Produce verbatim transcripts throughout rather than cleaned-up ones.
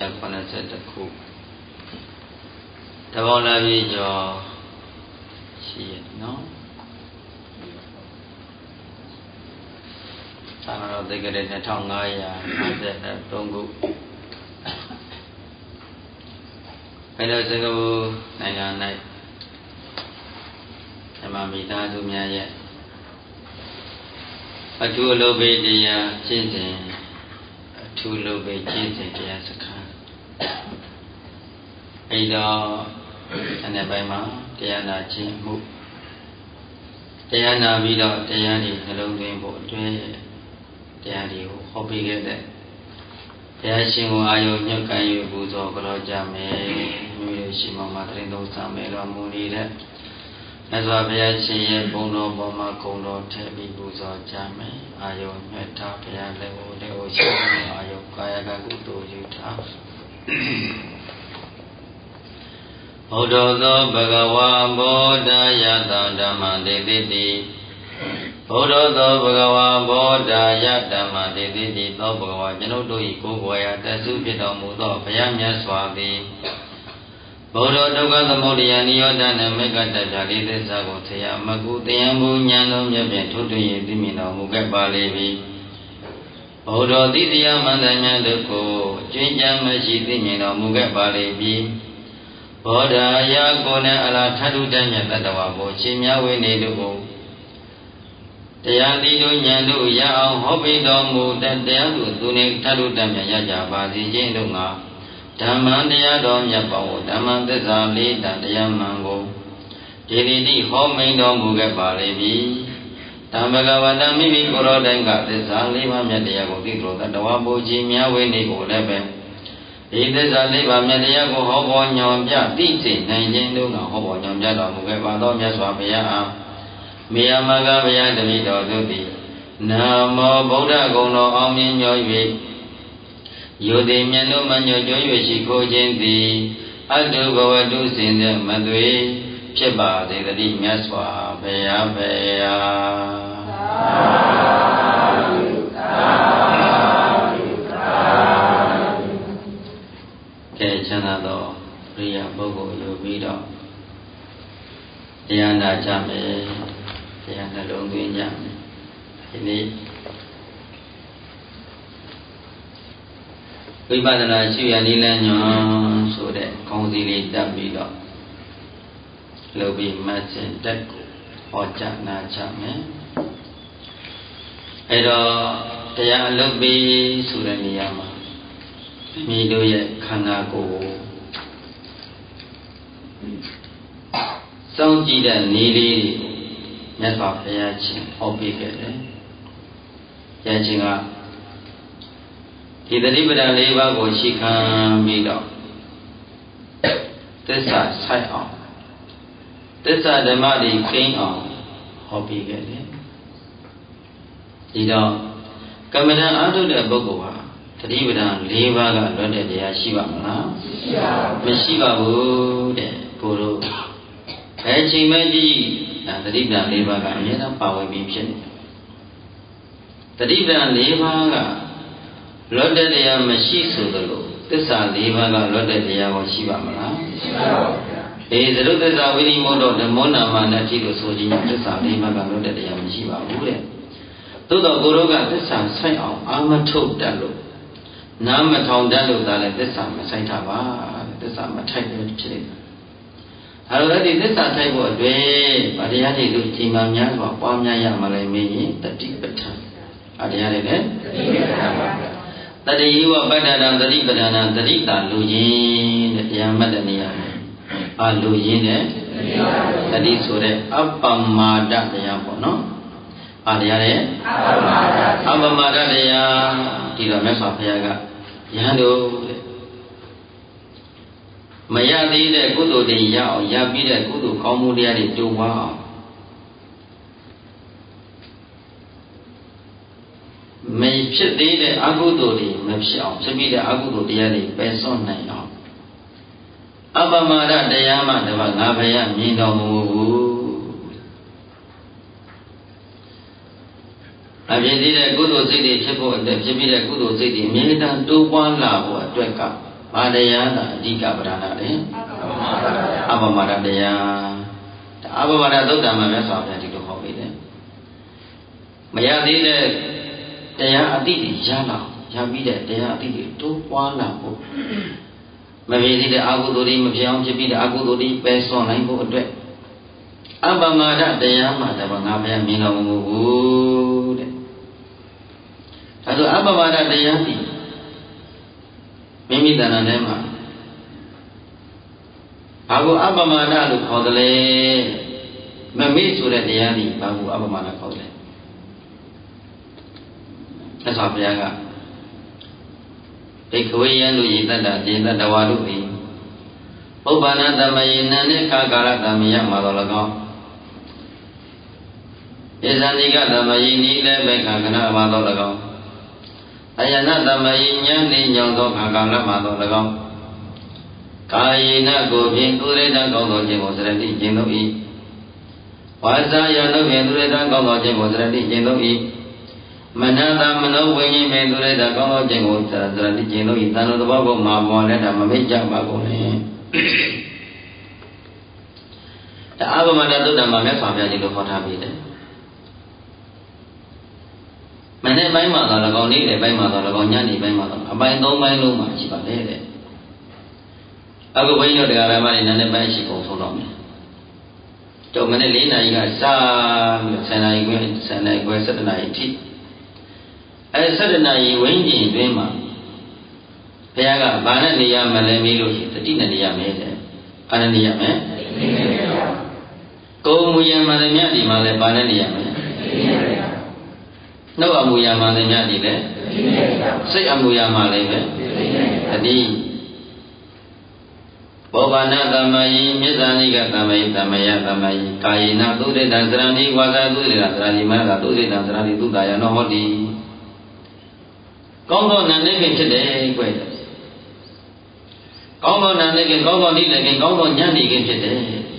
ခုနှစ်ဆယ့်တစ်ခုတဘောလာပြီကျော်ရှိရနော်သာမတော်သိက္ခာနှစ်ထောင်ငါးရာ၅၃ခုအဲလိုစင်ကာပူနိုင်ငံ၌ဓမ္မမိသားစုများရဲ့အထူးအလုပ်ပေးတရားကျင့်စဉ်အထူးအလုပ်ပေးကျင့်စဉ်တရားစခန်းအဲတော့အနေပိုင်းမှာတရားနာခြင်းမှုတရားနာပြီးတော့တရားတွေနှလုံးသွင်းဖို့အတွင်းတရားတွေကိုဟောပေးခဲ့တဲ့တရားရှင်ကိုအာယုညွတ်ကန်ယူပူဇော်ကြောကြမယ်မြို့ရရှိမှမှာတရင်သုံးစာမယ်တော်မူနေတဲ့မြတ်စွာဘုရားရှင်ရဲ့ဘုံတော်ပေါ်မှာဂုဏ်တော်ထည့်ပြီးပူဇော်ကြမယ်အာယုညွတ်ထားဘုရားလက်ကိုလက်ကိုရှိတဲ့အာယုကာယကကုသိုလ်ယူထားဘုဒ္ဓသောဘဂဝါဘောဓယတဓမ္မတေတိတိဘုဒ္ဓသောဘဂဝါဘောဓယဓမ္မတေတိတိသောဘဂဝါကျွန်ုပ်တို့၏ကိုယ်ကိုယ်ရာတဆုဖြစ်တော်မူသောဘုရားမြတ်စွာသည်ဘုဒ္ဓဒုက္ခသမုဒယနိရောဓနှင့်မေဃတ္တလေးသစ္စာကိုဆရာမကုတရားမူဉာဏ်တော်မြတ်ဖြင့်ထိုးထွင်း၍သိမြင်တော်မူခဲ့ပါလေပြီဘုဒ္ဓသီတရားမန္တမြတ်တို့ကိုကျင့်ကြံမရှိသိမြင်တော်မူခဲ့ပါလေပြီဘောဓယာကိုနဲ့အလားထထုတတ်မြတ်တတဝါကိုရှင်မြဝိနေတို့ကိုတရားတိတို့ဉာဏ်တို့ရအောင်ဟောပေးတော်မူတဲ့တရားတို့သူနှင့်ထထုတတ်မြတ်ရကြပါစေခြင်းတို့ငါဓမ္မတရားတော်မြတ်ပေါင်းဓမ္မသစ္စာလေးတန်တရားမှန်ကိုဒီဒီတိဟောမိန်တော်မူခဲ့ပါလေပြီဓမ္မကဝတ္တမိမိကိုယ်တော်တိုင်ကသစ္စာလေးပါးမြတ်တရားကိုသိတော်တတဝါဘုရှင်မြဝိနေကိုလည်းပဲဒီသစ္စာလေးပါးမြတ်တရားကိုဟောပေါ်ညွန်ပြသိစေနိုင်ခြင်းတို့ကဟောပေါ်ညွန်ပြတော်မူခဲ့ပါသောမြတ်စွာဘုရားအားမေယမဂဘုရားတပည့်တော်တို့သည်နာမောဗုဒ္ဓဂုဏ်တော်အောင်မြင်ညွှန်၍ယုတိမြတ်တို့မှညွှန်ကြွ၍ရှိခိုးခြင်းသည်အတုဘဝတုစင်တဲ့မသွေဖြစ်ပါစေတည်းမြတ်စွာဘုရားဘုရားသာဓုသာဓုသာဓုကဲချမ်းသာသောပရိယပုဂ္ဂိုလ်ယူပြီးတော့တရားနာကြမယ်တရားနှလုံးသွင်းကြမယ်ဒီနေ့ဝိပဿနာရှုရနိလညွန်ဆိုတဲ့ခေါင်းစည်းလေးတက်ပြီးတော့လုပ်ပြီးမှတ်စဉ်တက်ကိုဟောကြားနာကြမယ်အဲတော့တရားအလုပ်ပြီးဆိုတဲ့နေရာမှာမိတို့ရဲ့ခန္ဓာကိုယ်စောင့်ကြည့်တဲ့နေလေးမြတ်စွာဘုရားရှင်ဟောပေးခဲ့တယ်။ဘုရားရှင်ကဒီသတိပဋ္ဌာန်၄ပါးကိုရှိခံပြီးတော့သစ္စာဆိုင်အောင်သစ္စာဓမ္မတွေကိန်းအောင်ဟောပေးခဲ့တယ်။ဒီတော့ကမ္မဋ္ဌာန်းအားထုတ်တဲ့ပုဂ္ဂိုလ်ဟာသတိပဋ္ဌာန်၄ပါးကလွတ်တဲ့တရားရှိပါမလားမရှိပါဘူးတဲ့ကိုတို့ဘယ်ချိန်မှကြည့်ဒါသတိပဋ္ဌာန်၄ပါးကအမြဲတမ်းပါဝင်ပြီးဖြစ်နေသတိပဋ္ဌာန်၄ပါးကလွတ်တဲ့တရားမရှိဆိုသလိုသစ္စာ၄ပါးကလွတ်တဲ့တရားကိုရှိပါမလားရှိပါဘူးဗျာအေးသရုပ်သစ္စာဝိရိမောတော့ဓမ္မောနာမနဲ့အထိလို့ဆိုခြင်းသစ္စာ၄ပါးကလွတ်တဲ့တရားမရှိပါဘူးတဲ့သို့တော့ကိုတို့ကသစ္စာဆိုင်အောင်အာမထုတ်တတ်လို့နားမထောင်တတ်လို့ဒါလည်းသစ္စာမဆိုင်တာပါသစ္စာမထိုက်လို့ဖြစ်နေတာအဲလိုဒီသစ္စာထိုက်ဖို့အတွက်ဗာတရားတွေတို့ချိန်မှများစွာပွားများရမှလည်းမင်းရင်တတိပဋ္ဌာန်အတရားတွေလည်းတတိပဋ္ဌာန်ပါတတိယဝပဋ္ဌာန်တတိပဋ္ဌာန်တတိတာလူချင်းတဲ့တရားမှတ်တဲ့နေရာမှာအာလူချင်းတဲ့တတိဆိုတဲ့အပ္ပမာဒတရားပေါ့နော်အာတရားတဲ့အပ္ပမာဒအပ္ပမာဒတရားဒီတော့မြတ်စွာဘုရားကယဟန်တို့မရသေးတဲ့ကုသိုလ်တွေရအောင်ရပြီးတဲ့ကုသိုလ်ကောင်းမှုတရားတွေတိုးပွားအောင်မဖြစ်သေးတဲ့အကုသိုလ်တွေမဖြစ်အောင်ဖြစ်ပြီးတဲ့အကုသိုလ်တရားတွေပယ်စွန့်နိုင်အောင်အပ္ပမဒတရားမှတပါးငါဘုရားမြင်တော်မူဘူးအဖြစ်သေးတဲ့ကုသိုလ်စိတ်တွေဖြစ်ဖို့အတွက်ဖြစ်ပြီးတဲ့ကုသိုလ်စိတ်တွေအမြဲတမ်းတိုးပွားလာဖို့အတွက်ကဘာတရားသာအဓိကပဓာနာလေအပမဒတရားအပမဒသုတ်တံမှာမြတ်စွာဘုရားဒီလိုဟောပေးတယ်မရသေးတဲ့တရားအတိတ်ရလာရပြီးတဲ့တရားအတိတ်တိုးပွားလာဖို့မဖြစ်သေးတဲ့အကုသိုလ်တွေမဖြစ်အောင်ဖြစ်ပြီးတဲ့အကုသိုလ်တွေပယ်စွန့်နိုင်ဖို့အတွက်အပမဒတရားမှာတပငါဘုရားမြင်တော်မူဘူးတဲ့ဒါဆိုအပမဒတရားပြီးမိမိတဏ္ဍာထဲမှာဘာကိုအပမဒလို့ခေါ်တယ်လဲမမေ့ဆိုတဲ့တရားဒီဘာကိုအပမဒခေါ်တယ်လဲသက်စွာဘုရားကဒိဋ္ဌဝေယံလူယိတ္တယေတ္တဝါတို့၏ပုပ္ပန္နတမယေနံနှင့်ကာကာရတမယမှာတော်၎င်းဧဇန္တိကတမယေနိလည်းပဲခန္ဓာမှာတော်၎င်းအယနတမယေဉာဏ်နှင့်ညောင်းသောခါကာလမှာတော်၎င်းကာယေနကိုဖြင့်သူရိတံကောင်းသောခြင်းကိုစရတိကျင့်တို့၏ဝါစာယတို့ဖြင့်သူရိတံကောင်းသောခြင်းကိုစရတိကျင့်တို့၏မနတမနောဝိညာဉ်ဖြင့်သူရိတံကောင်းသောခြင်းကိုစရတိကျင့်တို့၏သံတော်သဘောကိုမှာပေါ်လက်တာမမိတ်ကြပါကုန်လေဒါအဘမတသုတ္တမှာမြတ်စွာဘုရားဒီလိုဟောထားပြီးတယ်မနေ့ပိုင်းမှာတော့၎င်းနေ့လေပိုင်းမှာတော့၎င်းညနေပိုင်းမှာတော့အပိုင်းသုံးပိုင်းလုံးမှာရှိပါလေတဲ့အခုဘုန်းကြီးတို့တရားဓမ္မတွေနာနေပိုင်းရှိပုံဆုံးတော့မယ်တော့မနေ့လေးနာရီကစပြီးဆယ်နာရီခွဲဆယ်နာရီခွဲဆယ်တနာရီထိအဲဆယ်တနာရီဝန်းကျင်တွင်းမှာဘုရားကဘာနဲ့နေရမလဲမေးလို့ရှိရင်တတိနဲ့နေရမယ်တဲ့ဘာနဲ့နေရမလဲကိုယ်မူရမှန်တယ်မြတ်ဒီမှာလဲဘာနဲ့နေရမလဲနှုတ်အမူအရာမှလည်းများတယ်လေစိတ်အမူအရာမှလည်းပဲတတိဘောဘာနာတမယိမေဇာနိကတမယိတမယတမယိကာယေနသုဒိတံသရဏိဝါစာသုဒိတံသရဏိမနသုဒိတံသရဏိသုတာယနောဟောတိကောင်းသောနာနဲ့ဖြစ်တယ်ကွယ်ကောင်းသောနာနဲ့ကောင်းသောနေ့လည်းကောင်းသောညနေကဖြစ်တယ်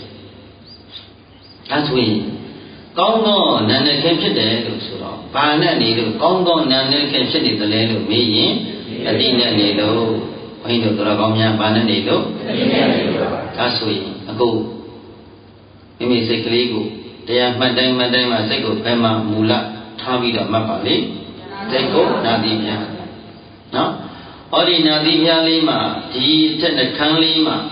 ဒါဆိုရင်ကောင်းသောနာနဲ့ခင်ဖြစ်တယ်လို့ဆိုတော့ဘာနဲ့နေလို့ကောင်းသောနာနဲ့ခင်ဖြစ်နေတယ်လဲလို့မေးရင်အတိနဲ့နေလို့ဘုန်းကြီးတို့တော်ကောင်းများဘာနဲ့နေလို့အတိနဲ့နေလို့ဒါဆိုရင်အခုမိမိစိတ်ကလေးကိုတရားမှတ်တိုင်းမှတ်တိုင်းမှာစိတ်ကိုဘယ်မှာမူလထားပြီးတော့မှတ်ပါလေစိတ်ကိုနာတိပြနော်ဟောဒီနာတိပြလေးမှာဒီတက်နှခမ်းလေးမှာ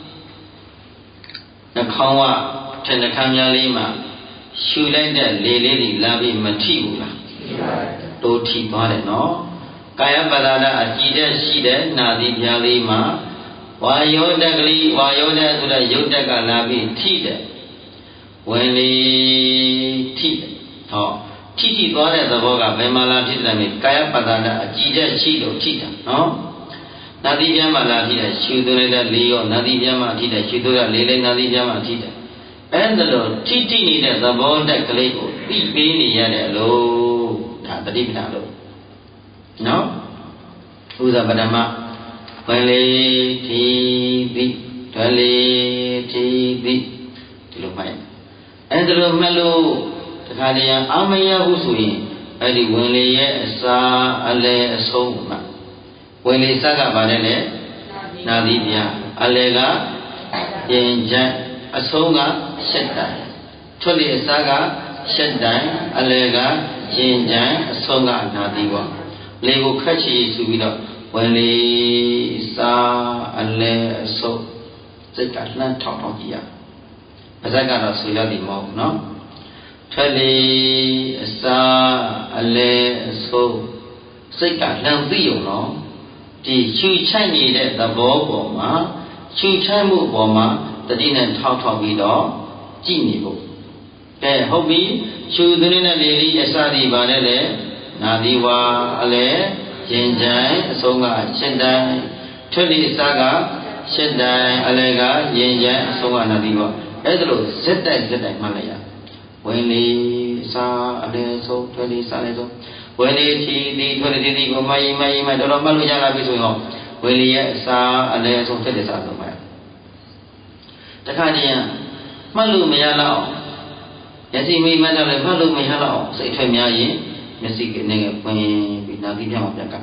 နှာခေါင်းကထက်နှခမ်းများလေးမှာရှူလိုက်တဲ့လေလေးတွေလာပြီးမထိဘူးလားတိုးထိသွားတယ်နော်ကာယပဒါဒအကြည်တဲ့ရှိတဲ့နာသီပြားလေးမှာဝါယောတက်ကလေးဝါယောတက်ဆိုတဲ့ရုပ်တက်ကလာပြီးထိတယ်ဝင်လေထိတယ်ဟောထိထိသွားတဲ့သဘောကဘယ်မှာလာဖြစ်တယ်လဲကာယပဒါဒအကြည်တဲ့ရှိလို့ထိတာနော်နာသီပြားမှာလာထိတယ်ရှူသွင်းလိုက်တဲ့လေရောနာသီပြားမှာထိတယ်ရှူသွင်းတဲ့လေလေးနာသီပြားမှာထိတယ်အဲ့ဒါလို့ထိထိနေတဲ့သဘောတက်ကလေးကိုသိပေးနေရတယ်လို့ဒါတတိပဌာလို့နော်ဥဇာပဒမဝင်လေထိသိဒလေထိသိဒီလိုမှတ်အဲ့ဒါလို့မှတ်လို့တခါတည်းအာမယဟုဆိုရင်အဲ့ဒီဝင်လေရဲ့အစာအလဲအဆုံးမှာဝင်လေစကဘာနဲ့လဲနာသီပြအလဲကပြင်ချမ်းအဆုံးကရှက်တိုင်ထွက်လေအစားကရှက်တိုင်အလဲကရင်ချမ်းအဆုံးကနာသီပေါ့လေကိုခက်ချီဆူပြီးတော့ဝင်လေစားအလဲအဆုံးစိတ်ကလှမ်းထောက်ထောက်ကြည့်ရပါဇက်ကတော့ဆူရသည်မဟုတ်ဘူးနော်ထွက်လေအစားအလဲအဆုံးစိတ်ကလှမ်းသိုံနော်ဒီချူချိုက်နေတဲ့သဘောပေါ်မှာချူချိုက်မှုပေါ်မှာတတိနဲ့ထောက်ထောက်ပြီးတော့ကြည့်နေဖို့ကဲဟုတ်ပြီချူသွင်းတဲ့လေလေးအစသည်ပါနဲ့လေနာသီဝါအလဲရင်ကြိုင်အဆုံးကရှစ်တိုင်ထွက်လေအစကရှစ်တိုင်အလဲကရင်ကြိုင်အဆုံးကနာသီဝါအဲ့ဒါလို့ဇက်တိုက်ဇက်တိုက်မှတ်လိုက်ရဝင်လေစားအလဲဆုံးထွက်လေစားလဲဆုံးဝင်လေချီသည်ထွက်လေသည်ကိုမယီမယီမတော်တော်မှတ်လို့ရလာပြီဆိုရင်ဝင်လေရဲ့အစားအလဲဆုံးထွက်လေစားဆုံးမှတ်တခါတည်းမှတ်လို့မရတော့မျက်စိမိမှတ်တော့လည်းမှတ်လို့မရတော့စိတ်ထွက်များရင်မျက်စိကနေကပွင့်ပြီးနာသီပြမှာပြက်က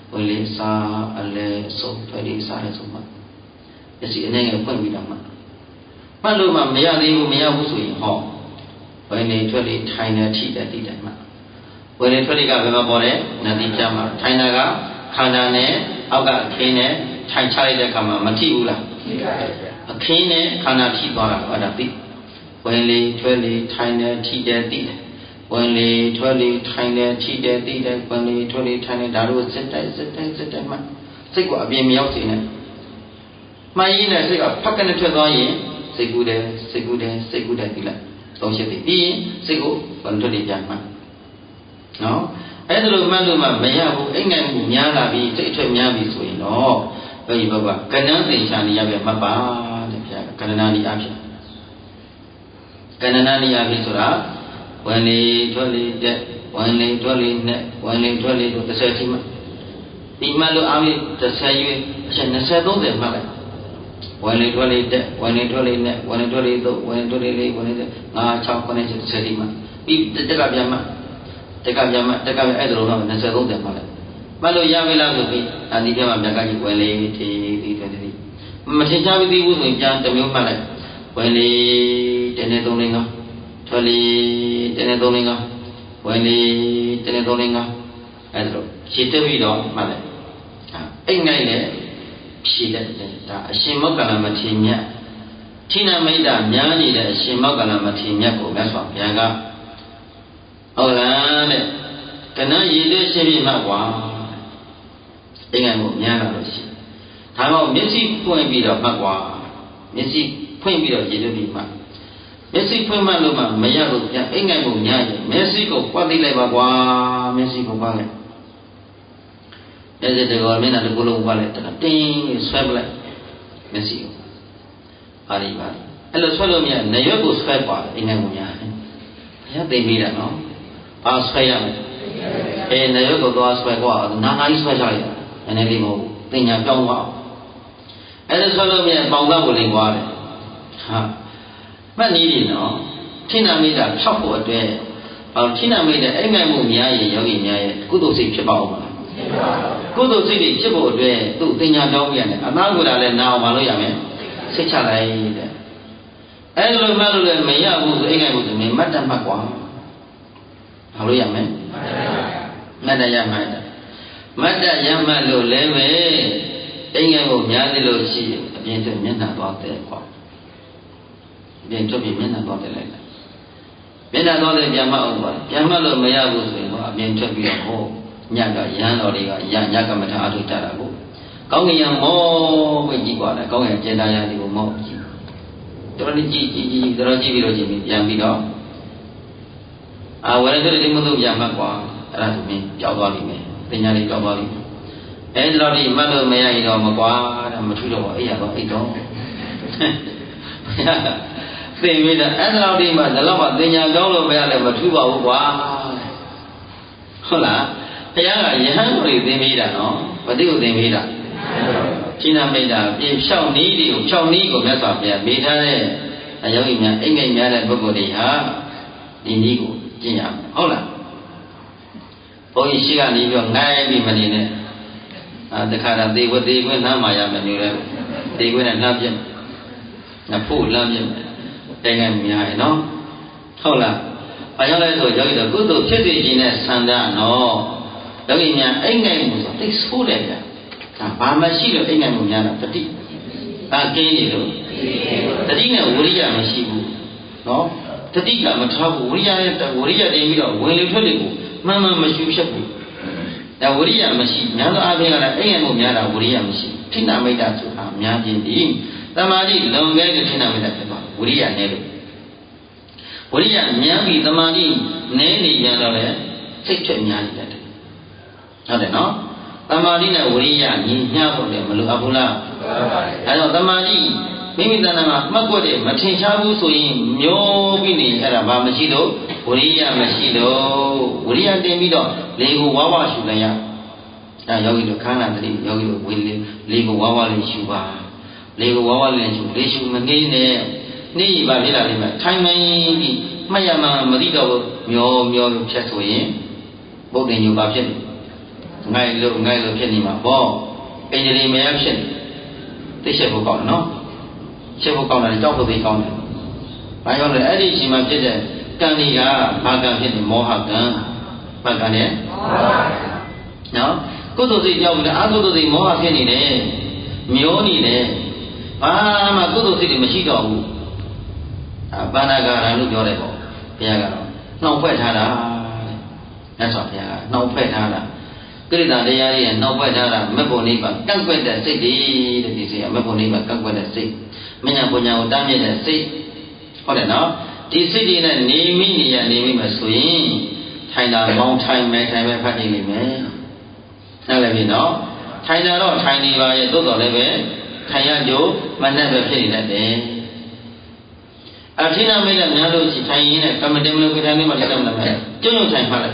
ဝင်လေစားအလဲအစုံထွက်လေစားလဲဆုံးမှမျက်စိအနေငယ်ဖွင့်ပြီးတော့မှမှတ်လို့မှမရသေးဘူးမရဘူးဆိုရင်ဟောဝင်လေထွက်လေထိုင်နေထိတဲ့တိတယ်မှဝင်လေထွက်လေကဘယ်မှာပေါ်လဲနာတိပြမှာထိုင်တာကခန္ဓာနဲ့အောက်ကအခင်းနဲ့ထိုင်ချလိုက်တဲ့အခါမှာမထိဘူးလားထိပါရဲ့အခင်းနဲ့ခန္ဓာထိသွားတာအဲ့ဒါသိဝင်လေထွက်လေထိုင်နေထိတဲ့တိတယ်ဝင်လေထွက်လေထိုင်နေထိတဲ့တိတယ်ဝင်လေထွက်လေထိုင်နေဒါတို့စစ်တိုက်စစ်တိုက်စစ်တိုက်မှစိတ်ကအပြင်မရောက်စေနဲ့မှန်ရင်းနဲ့စိတ်ကဖက်ကနေထွက်သွားရင်စိတ်ကူးတယ်စိတ်ကူးတယ်စိတ်ကူးတယ်ဒီလားသုံးချက်ပြီးပြီးရင်စိတ်ကိုဝင်ထွက်လေပြန်မှနော်အဲ့ဒါလိုမှတ်လို့မှမရဘူးအိမ်ငယ်မှုများလာပြီးစိတ်အထွက်များပြီဆိုရင်တော့ဘယ်ဒီဘက်ကကဏ္ဍသင်္ချာနေရပဲမှတ်ပါတဲ့ဗျာကဏ္ဍနာနေအဖြစ်ကဏ္ဍနာနေအဖြစ်ဆိုတာဝင်လေထွက်လေတဲ့ဝင်လေထွက်လေနဲ့ဝင်လေထွက်လေတို့တစ်ဆယ်ထိမှဒီမှလို့အားဖြင့်တစ်ဆယ်ရွေးအချက်နှစ်ဆယ်သုံးဆယ်မှတ်လိုက်ဝင်လေထွက်လေတဲ့ဝင်လေထွက်လေနဲ့ဝင်လေထွက်လေတို့ဝင်လေထွက်လေလေးဝင်လေငါး၆ခုနှစ်ချက်တစ်ဆယ်ထိမှပြီးတက်ကပြန်မှတက်ကပြန်မှတက်ကပြန်အဲ့ဒါလို့တော့နှစ်ဆယ်သုံးဆယ်မှတ်လိုက်မှတ်လို့ရပြီလားဆိုပြီးအဒီပြမှာပြန်ကကြီးဝင်လေထီပြီးထွက်လေမထင်ရှားပြီးသေးဘူးဆိုရင်ပြန်တစ်မျိုးမှတ်လိုက်ဝင်လေတင်းနေသုံးလေးငါထွက်လေတင်းနေသုံးလေးငါဝင်လေတင်းနေသုံးလေးငါအဲ့ဒါလို့ရှင်းတက်ပြီးတော့မှတ်လိုက်အိမ်ငိုက်လေဖြည့်တဲ့ဒါအရှင်မောက္ကလမထေရမြတ်ဌိနမိတ်တာများနေတဲ့အရှင်မောက္ကလမထေရမြတ်ကိုမြတ်စွာဘုရားကဟုတ်လားတဲ့ကဏ္ဍရည်တဲ့ရှင်းပြမှကွာအိမ်ငိုက်ကိုများလာလို့ရှိဒါမှမဟုတ်မျက်စိဖွင့်ပြီးတော့မှတ်ကွာမျက်စိဖွင့်ပြီးတော့ရည်လို့ပြီးမှမျက်စိဖွင့်မှလို့မှမရလို့ပြန်အိမ်ငိုက်ကိုများရင်မျက်စိကိုပတ်သိလိုက်ပါကွာမျက်စိကိုပတ်လိုက်မျက်စိတကောမျက်နှာတစ်ခုလုံးပတ်လိုက်တင်းပြီးဆွဲပလိုက်မျက်စိကိုပါလိပါလိအဲ့လိုဆွဲလို့မရနရွက်ကိုဆွဲပါအိမ်ငိုက်ကိုများဘုရားသိပြီးတာနော်ဘာဆွဲရမလဲအဲနရွက်ကိုသွားဆွဲကွာနာနာကြီးဆွဲချလိုက်နည်းနည်းလေးမဟုတ်ဘူးသင်ညာပြောင်းသွားအောင်အဲ့ဒါဆွဲလို့မရပေါင်ကကိုလိန်သွားတယ်ဟာမှတ်နည်းနေနော်ဌိနမိတ်တာဖြောက်ဖို့အတွက်အော်ဌိနမိတ်တဲ့အိမ်ငိုက်မှုများရင်ယောဂီများရဲ့ကုသိုလ်စိတ်ဖြစ်ပါဦးမလားကုသိုလ်စိတ်တွေဖြစ်ဖို့အတွက်သူ့သင်ညာပြောင်းပြရတယ်အနာကိုယ်တာလည်းနာအောင်မလုပ်ရမယ်စိတ်ချလိုက်တဲ့အဲ့လိုမှတ်လို့လည်းမရဘူးဆိုအိမ်ငိုက်မှုဆိုရင်မတ်တတ်မှတ်ကွာဘာလို့ရမလဲမတ်တတ်ရမှတ်တယ်မတ်တတ်ရမှတ်လို့လည်းပဲအိမ်ငိုက်မှုများသေးလို့ရှိရင်အပြင်ထွက်မျက်နှာသွားတဲ့ကွာပြန်ထွက်ပြီးမျက်နှာသွားတယ်လိုက်မျက်နှာသွားတယ်ပြန်မှတ်အောင်ပါပြန်မှတ်လို့မရဘူးဆိုရင်တော့အပြင်ထွက်ပြီးတော့ဟောညကရဟန်းတော်တွေကရညကမ္မထာအထုကြတာကိုကောင်းကင်ရမောပဲကြည့်ပါလားကောင်းကင်ကျင်သားရသည်ကိုမောကြည့်တော်တော်ကြည့်ကြည့်ကြည့်တော်တော်ကြည့်ပြီးတော့ကြည့်ပြီးပြန်ပြီးတော့အာဝရဒတိမုဒ္ဒပြန်မှတ်ကွာအဲ့ဒါသူမင်းကြောက်သွားလိမ့်မယ်ပညာလေးကြောက်သွားလိမ့်မယ်အဲ့ဒါတော့ဒီမှတ်လို့မရရင်တော့မကွာတဲ့မထူးတော့အိပ်ရတော့အိပ်တော့သိပြီလားအဲ့ဒါတော့ဒီမှာဒါတော့ပညာကြောင်းလို့မရလဲမထူးပါဘူးကွာဟုတ်လားဘုရားကယဟန်ကိုသိမိတာနော်ဘာတိကိုသိမိတာဌိနမိတ်တာပြင်ဖြောက်နည်းတွေကိုဖြောက်နည်းကိုမြတ်စွာဘုရားမိထားတဲ့အယောဂီများအိမ်ငိုက်များတဲ့ပုဂ္ဂိုလ်တွေဟာဒီနည်းကိုကျင့်ရမယ်ဟုတ်လားဘုန်းကြီးရှိကနေပြီးတော့ငိုင်းပြီးမနေနဲ့အာတခါတော့သေဝသေခွင့်နှမ်းမာရမယ်မျိုးလဲသေခွင့်နဲ့နှမ်းပြတ်နဖို့လမ်းပြတ်တိုင်ငယ်များရနော်ဟုတ်လားဘာကြောင့်လဲဆိုယောဂီတို့ကုသိုလ်ဖြစ်စေခြင်းနဲ့ဆန္ဒနော်ယောဂီများအိမ်ငိုက်မှုဆိုသိဆိုးတယ်ဗျာဒါဘာမှရှိလို့အိမ်ငိုက်မှုများတာတတိဒါကင်းနေလို့တတိနဲ့ဝိရိယမရှိဘူးနော်တတိကမထားဘူးဝိရိယနဲ့ဝိရိယတင်ပြီးတော့ဝင်လေထွက်လေကိုမှန်မှန်မရှိဖြစ်ဘူးဒါဝိရိယမရှိများသောအားဖြင့်ကလည်းအိမ်ငိုက်မှုများတာဝိရိယမရှိဌိနမိတ်တာဆိုတာများခြင်းဒီသမာဓိလုံငယ်တဲ့ဌိနမိတ်တာဖြစ်သွားဝိရိယနဲ့လို့ဝိရိယများပြီးသမာဓိနည်းနေပြန်တော့လေစိတ်ထွက်များနေတယ်ဟုတ်တယ်နော်သမာဓိနဲ့ဝိရိယညီမျှဖို့လည်းမလိုအပ်ဘူးလားအဲတော့သမာဓိမိမိတဏ္ဍာမှာမှတ်ွက်တယ်မထင်ရှားဘူးဆိုရင်မျိုးပြီးနေအဲ့ဒါဘာမရှိတော့ဝိရိယမရှိတော့ဝိရိယတင်ပြီးတော့လေကိုဝါဝရှုလိုက်ရဒါယောဂီတို့ခန္ဓာတတိယောဂီတို့ဝိလေလေကိုဝါဝလေးရှုပါလေကိုဝါဝလေးရှုလေရှုမနေနဲ့နေ့ပါဖြစ်လာလိမ့်မယ်ထိုင်မင်းပြီးမှတ်ရမှမသိတော့ဘူးမျောမျောဖြတ်ဆိုရင်ဘုဒ္ဓညုပါဖြစ်တယ် ngay lúc ngay lúc phiền mà bỏ anh đi mấy em phiền thì sẽ vô còn nó sẽ vô còn là cho vô thì còn phải không là ấy đi chỉ mà phiền đấy càng đi cả ba càng phiền thì mò hạt nữa ba càng đấy nó cố tổ gì nhau là ác cố tổ gì mò hạt phiền này miếu này à mà cố tổ gì thì mà chỉ đâu à ba na cả là lúc cho đấy bỏ bây giờ cả nó phải thà đã nhớ sao bây giờ nó phải thà đã cái là đây là nó phải thà đã mấy bộ này bằng các quan điểm xây đi thì gì mấy bộ này bằng các quan điểm xây mấy nhà bộ nhà ở đam mê là xây có thể nó thì xây đi là niệm mi niệm niệm mà suy thay là mong thay mấy thay mấy phát đi mấyนั่นแหละพี่เนาะထိုင်တာတော့ထိုင်နေပါရဲ့သို့တော်လည်းပဲထိုင်ရကြမနဲ့ပဲဖြစ်နေတတ်တယ်အထိနာမိတ်လည်းများလို့ရှိထိုင်ရင်းနဲ့ကမ္မတေမလို့ထိုင်နေမှလည်းတတ်မှာမယ်ကျွတ်ကျွတ်ထိုင်မှလည်း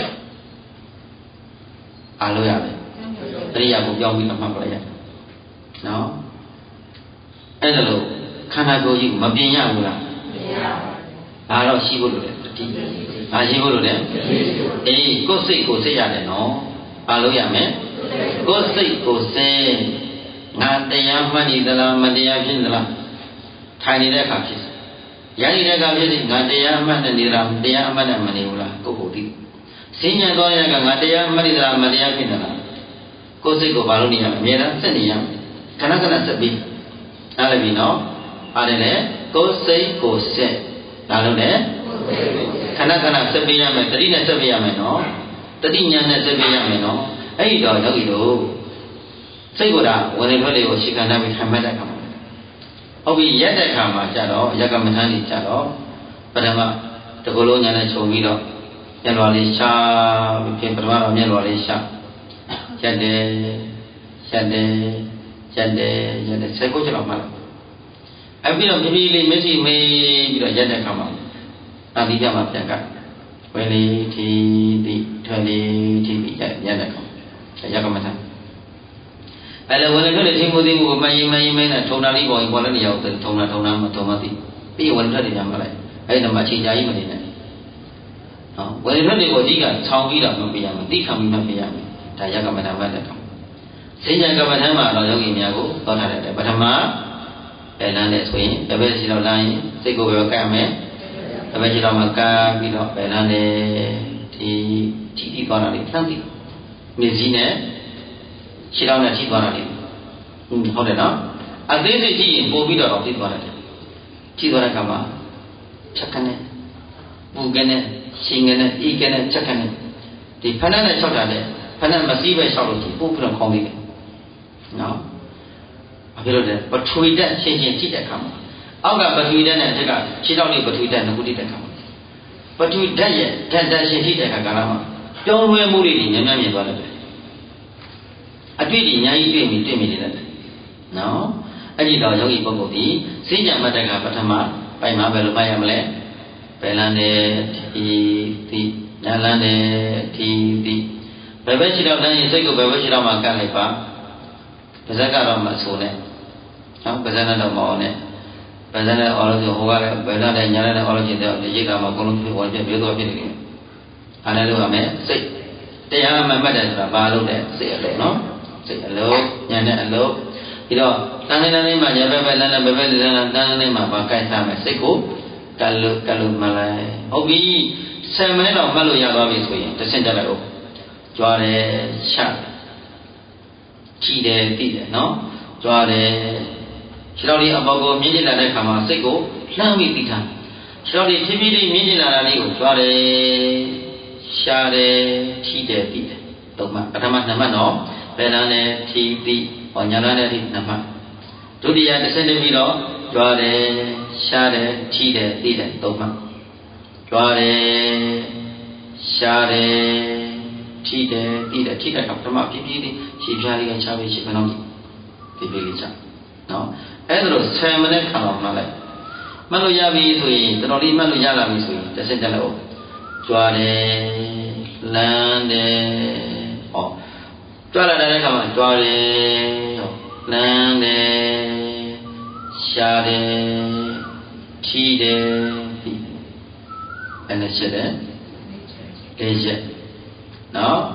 အားလို့ရတယ်အရိယာကိုပြောင်းပြီးတော့မှတ်ပါလိုက်ရနော်အဲ့ဒါလို့ခန္ဓာကိုယ်ကြီးမပြင်ရဘူးလားပြင်ရပါဘူးဒါတော့ရှိဖို့လိုတယ်တတိအားရှိဖို့လိုတယ်အေးကိုယ်စိတ်ကိုစိတ်ရတယ်နော်အားလို့ရမယ်ကိုယ်စိတ်ကိုစိတ်ငါတရားမှတ်နေသလားမတရားဖြစ်သလားထိုင်နေတဲ့အခါဖြစ်ရနေတဲ့အခါဖြစ်စီငါတရားမှတ်နေသလားတရားအမှတ်နဲ့မနေဘူးလားကိုယ်ကိုသိစဉ္ညာသွားတဲ့အခါငါတရားမှတ်နေသလားမတရားဖြစ်သလားကိုယ်စိတ်ကိုဘာလို့နေရမလဲအမြဲတမ်းစက်နေရမယ်ခဏခဏစက်ပြီးအားလည်းပြီနော်အားလည်းလေကိုယ်စိတ်ကိုစိတ်ဒါလို့လေခဏခဏစက်ပြီးရမယ်တတိနဲ့စက်ပြီးရမယ်နော်တတိညာနဲ့စက်ပြီးရမယ်နော်အဲ့ဒီတော့ယောဂီတို့စိတ်ကိုယ်တာဝင်နေထွက်တွေကိုရှေ့ကမ်းပြီးခံမဲ့တဲ့အခါမှာဟုတ်ပြီရက်တဲ့အခါမှာကြတော့ရကမထမ်းနေကြတော့ပထမတကူလုံးညာနဲ့ခြုံပြီးတော့မျက်လွှာလေးရှာပြီးပြင်ပထမတော့မျက်လွှာလေးရှာရက်တယ်ရက်တယ်ရက်တယ်ရက်တယ်ဆယ်ခုကျော်မှလာအဲ့ပြီးတော့ဖြည်းဖြည်းလေးမျက်စိမေးပြီးတော့ရက်တဲ့အခါမှာအာတိပြမှာပြန်ကဝေလီတီတိထွေလီတီပြီးရက်တဲ့အခါရကမထမ်းအဲ့လိုဝင်ထွက်တဲ့ချင်းမိုးသိမှုကိုမယင်မယင်မဲနဲ့ထုံတာလေးပေါ်ရင်ပေါ်လည်းရောက်တယ်ထုံတာထုံတာမထုံမသိပြီးဝင်ထွက်တယ်ညမှာလိုက်အဲ့ဒီမှာအချိန်ကြာကြီးမနေနဲ့နော်ဝင်ထွက်တွေကိုအကြီးကဆောင်းပြီးတော့မပြရမယ်တိခံပြီးမပြရမယ်ဒါရကမထမ်းမှတ်တဲ့ကောင်စဉ္ညာကမ္မထမ်းမှာတော့ယောဂီများကိုသောထားတယ်ပထမအဲလမ်းနဲ့ဆိုရင်တပည့်စီတော့လမ်းရင်စိတ်ကိုပဲကမ်းမယ်တပည့်စီတော့မှကမ်းပြီးတော့အဲလမ်းနဲ့ဒီထိထိသွားတာလေးသံတိမြည်စည်းနဲ့ခြေထောက်နဲ့ထိသွားတာလေဟုတ်တယ်နော်အသေးစိတ်ကြည့်ရင်ပို့ပြီးတော့ထိသွားတယ်ထိသွားတဲ့အခါမှာချက်ကနေပူကနေရှင်ကနေဤကနေချက်ကနေဒီဖဏနဲ့၆တာနဲ့ဖဏမစည်းပဲလျှောက်လို့ရှိပို့ပြီးတော့ခေါင်းသေးတယ်နော်ဘာဖြစ်လို့လဲပထဝီဓာတ်ရှင်းရှင်းကြည့်တဲ့အခါမှာအောက်ကပထဝီဓာတ်နဲ့အထက်ကခြေထောက်လေးပထဝီဓာတ်နှစ်ခုတည်းတဲ့အခါမှာပထဝီဓာတ်ရဲ့ဓာတ်ဓာတ်ရှင်းကြည့်တဲ့အခါကလည်းပြောင်းလဲမှုတွေညံ့ညံ့မြင်သွားတယ်အတွေ့အကြုံအများကြီးတွေ့မိတွေ့မိနေတယ်နော်အဲ့ဒီတော့ယောဂီပုဂ္ဂိုလ်ဒီစဉ္ညာမတ္တကပထမပိုင်မှာဘယ်လိုမှတ်ရမလဲဘယ်လန်းနဲ့ဒီဒီညာလန်းနဲ့ဒီဒီဘယ်ဘက်ရှိတော့တိုင်းစိတ်ကိုဘယ်ဘက်ရှိတော့မှကတ်လိုက်ပါပါဇက်ကတော့မဆိုနဲ့နော်ပါဇက်နဲ့တော့မအောင်နဲ့ပါဇက်နဲ့အော်လို့ဆိုဟိုကလည်းဘယ်လန်းနဲ့ညာလန်းနဲ့အော်လို့ကျင်တော့ဒီရိတ်ကမှအကုန်လုံးဖြစ်ဝင်ပြပြေတော့ဖြစ်နေတယ်အားလည်းလို့ရမယ်စိတ်တရားမှမှတ်တယ်ဆိုတာဘာလို့လဲစိတ်အလုံးနော်စိတ်အလုံးညာနဲ့အလုံးပြီးတော့တန်းနေနေမှာရပဲပဲလန်းလန်းပဲပဲလန်းလန်းတန်းနေမှာပါကြိုက်ထားမယ်စိတ်ကိုကလုကလုမလိုက်ဟုတ်ပြီဆယ်မိနစ်တော့မှတ်လို့ရသွားပြီဆိုရင်တစ်ဆင့်တက်လိုက်ဦးကြွားတယ်ချကြည့်တယ်သိတယ်နော်ကြွားတယ်ခြေတော်လေးအပေါ်ကိုမြင့်ကျလာတဲ့ခါမှာစိတ်ကိုလှမ်းပြီးသိထားခြေတော်လေးဖြည်းဖြည်းလေးမြင့်ကျလာတာလေးကိုကြွားတယ်ရှားတယ်ထီးတယ်သိတယ်တော့မှပထမနှစ်မှတ်တော့ဘယ်လန်းနဲ့ထီးပြီးဟောညာလန်းနဲ့ဒီနှစ်မှတ်ဒုတိယတစ်ဆင့်တည်းပြီးတော့ကြွားတယ်ရှားတယ်ထီးတယ်သိတယ်တော့မှကြွားတယ်ရှားတယ်ထီးတယ်သိတယ်ထီးတဲ့ကပထမဖြည်းဖြည်းလေးခြေဖြားလေးကချပြီးခြေဖနှောင်းဖြည်းဖြည်းလေးချနော်အဲ့ဒါလို့ဆယ်မိနစ်ခန့်လောက်မှလိုက်မှတ်လို့ရပြီဆိုရင်တော်တော်လေးမှတ်လို့ရလာပြီဆိုရင်တစ်ဆင့်တက်လိုက်ဦးကြွားတယ်လန်းတယ်ဟောကြွားလာတဲ့အခါမှာကြွားတယ်ဟောလန်းတယ်ရှားတယ်ထီးတယ်ဒီအဲ့နဲ့ရှက်တယ်လေးချက်နော်တ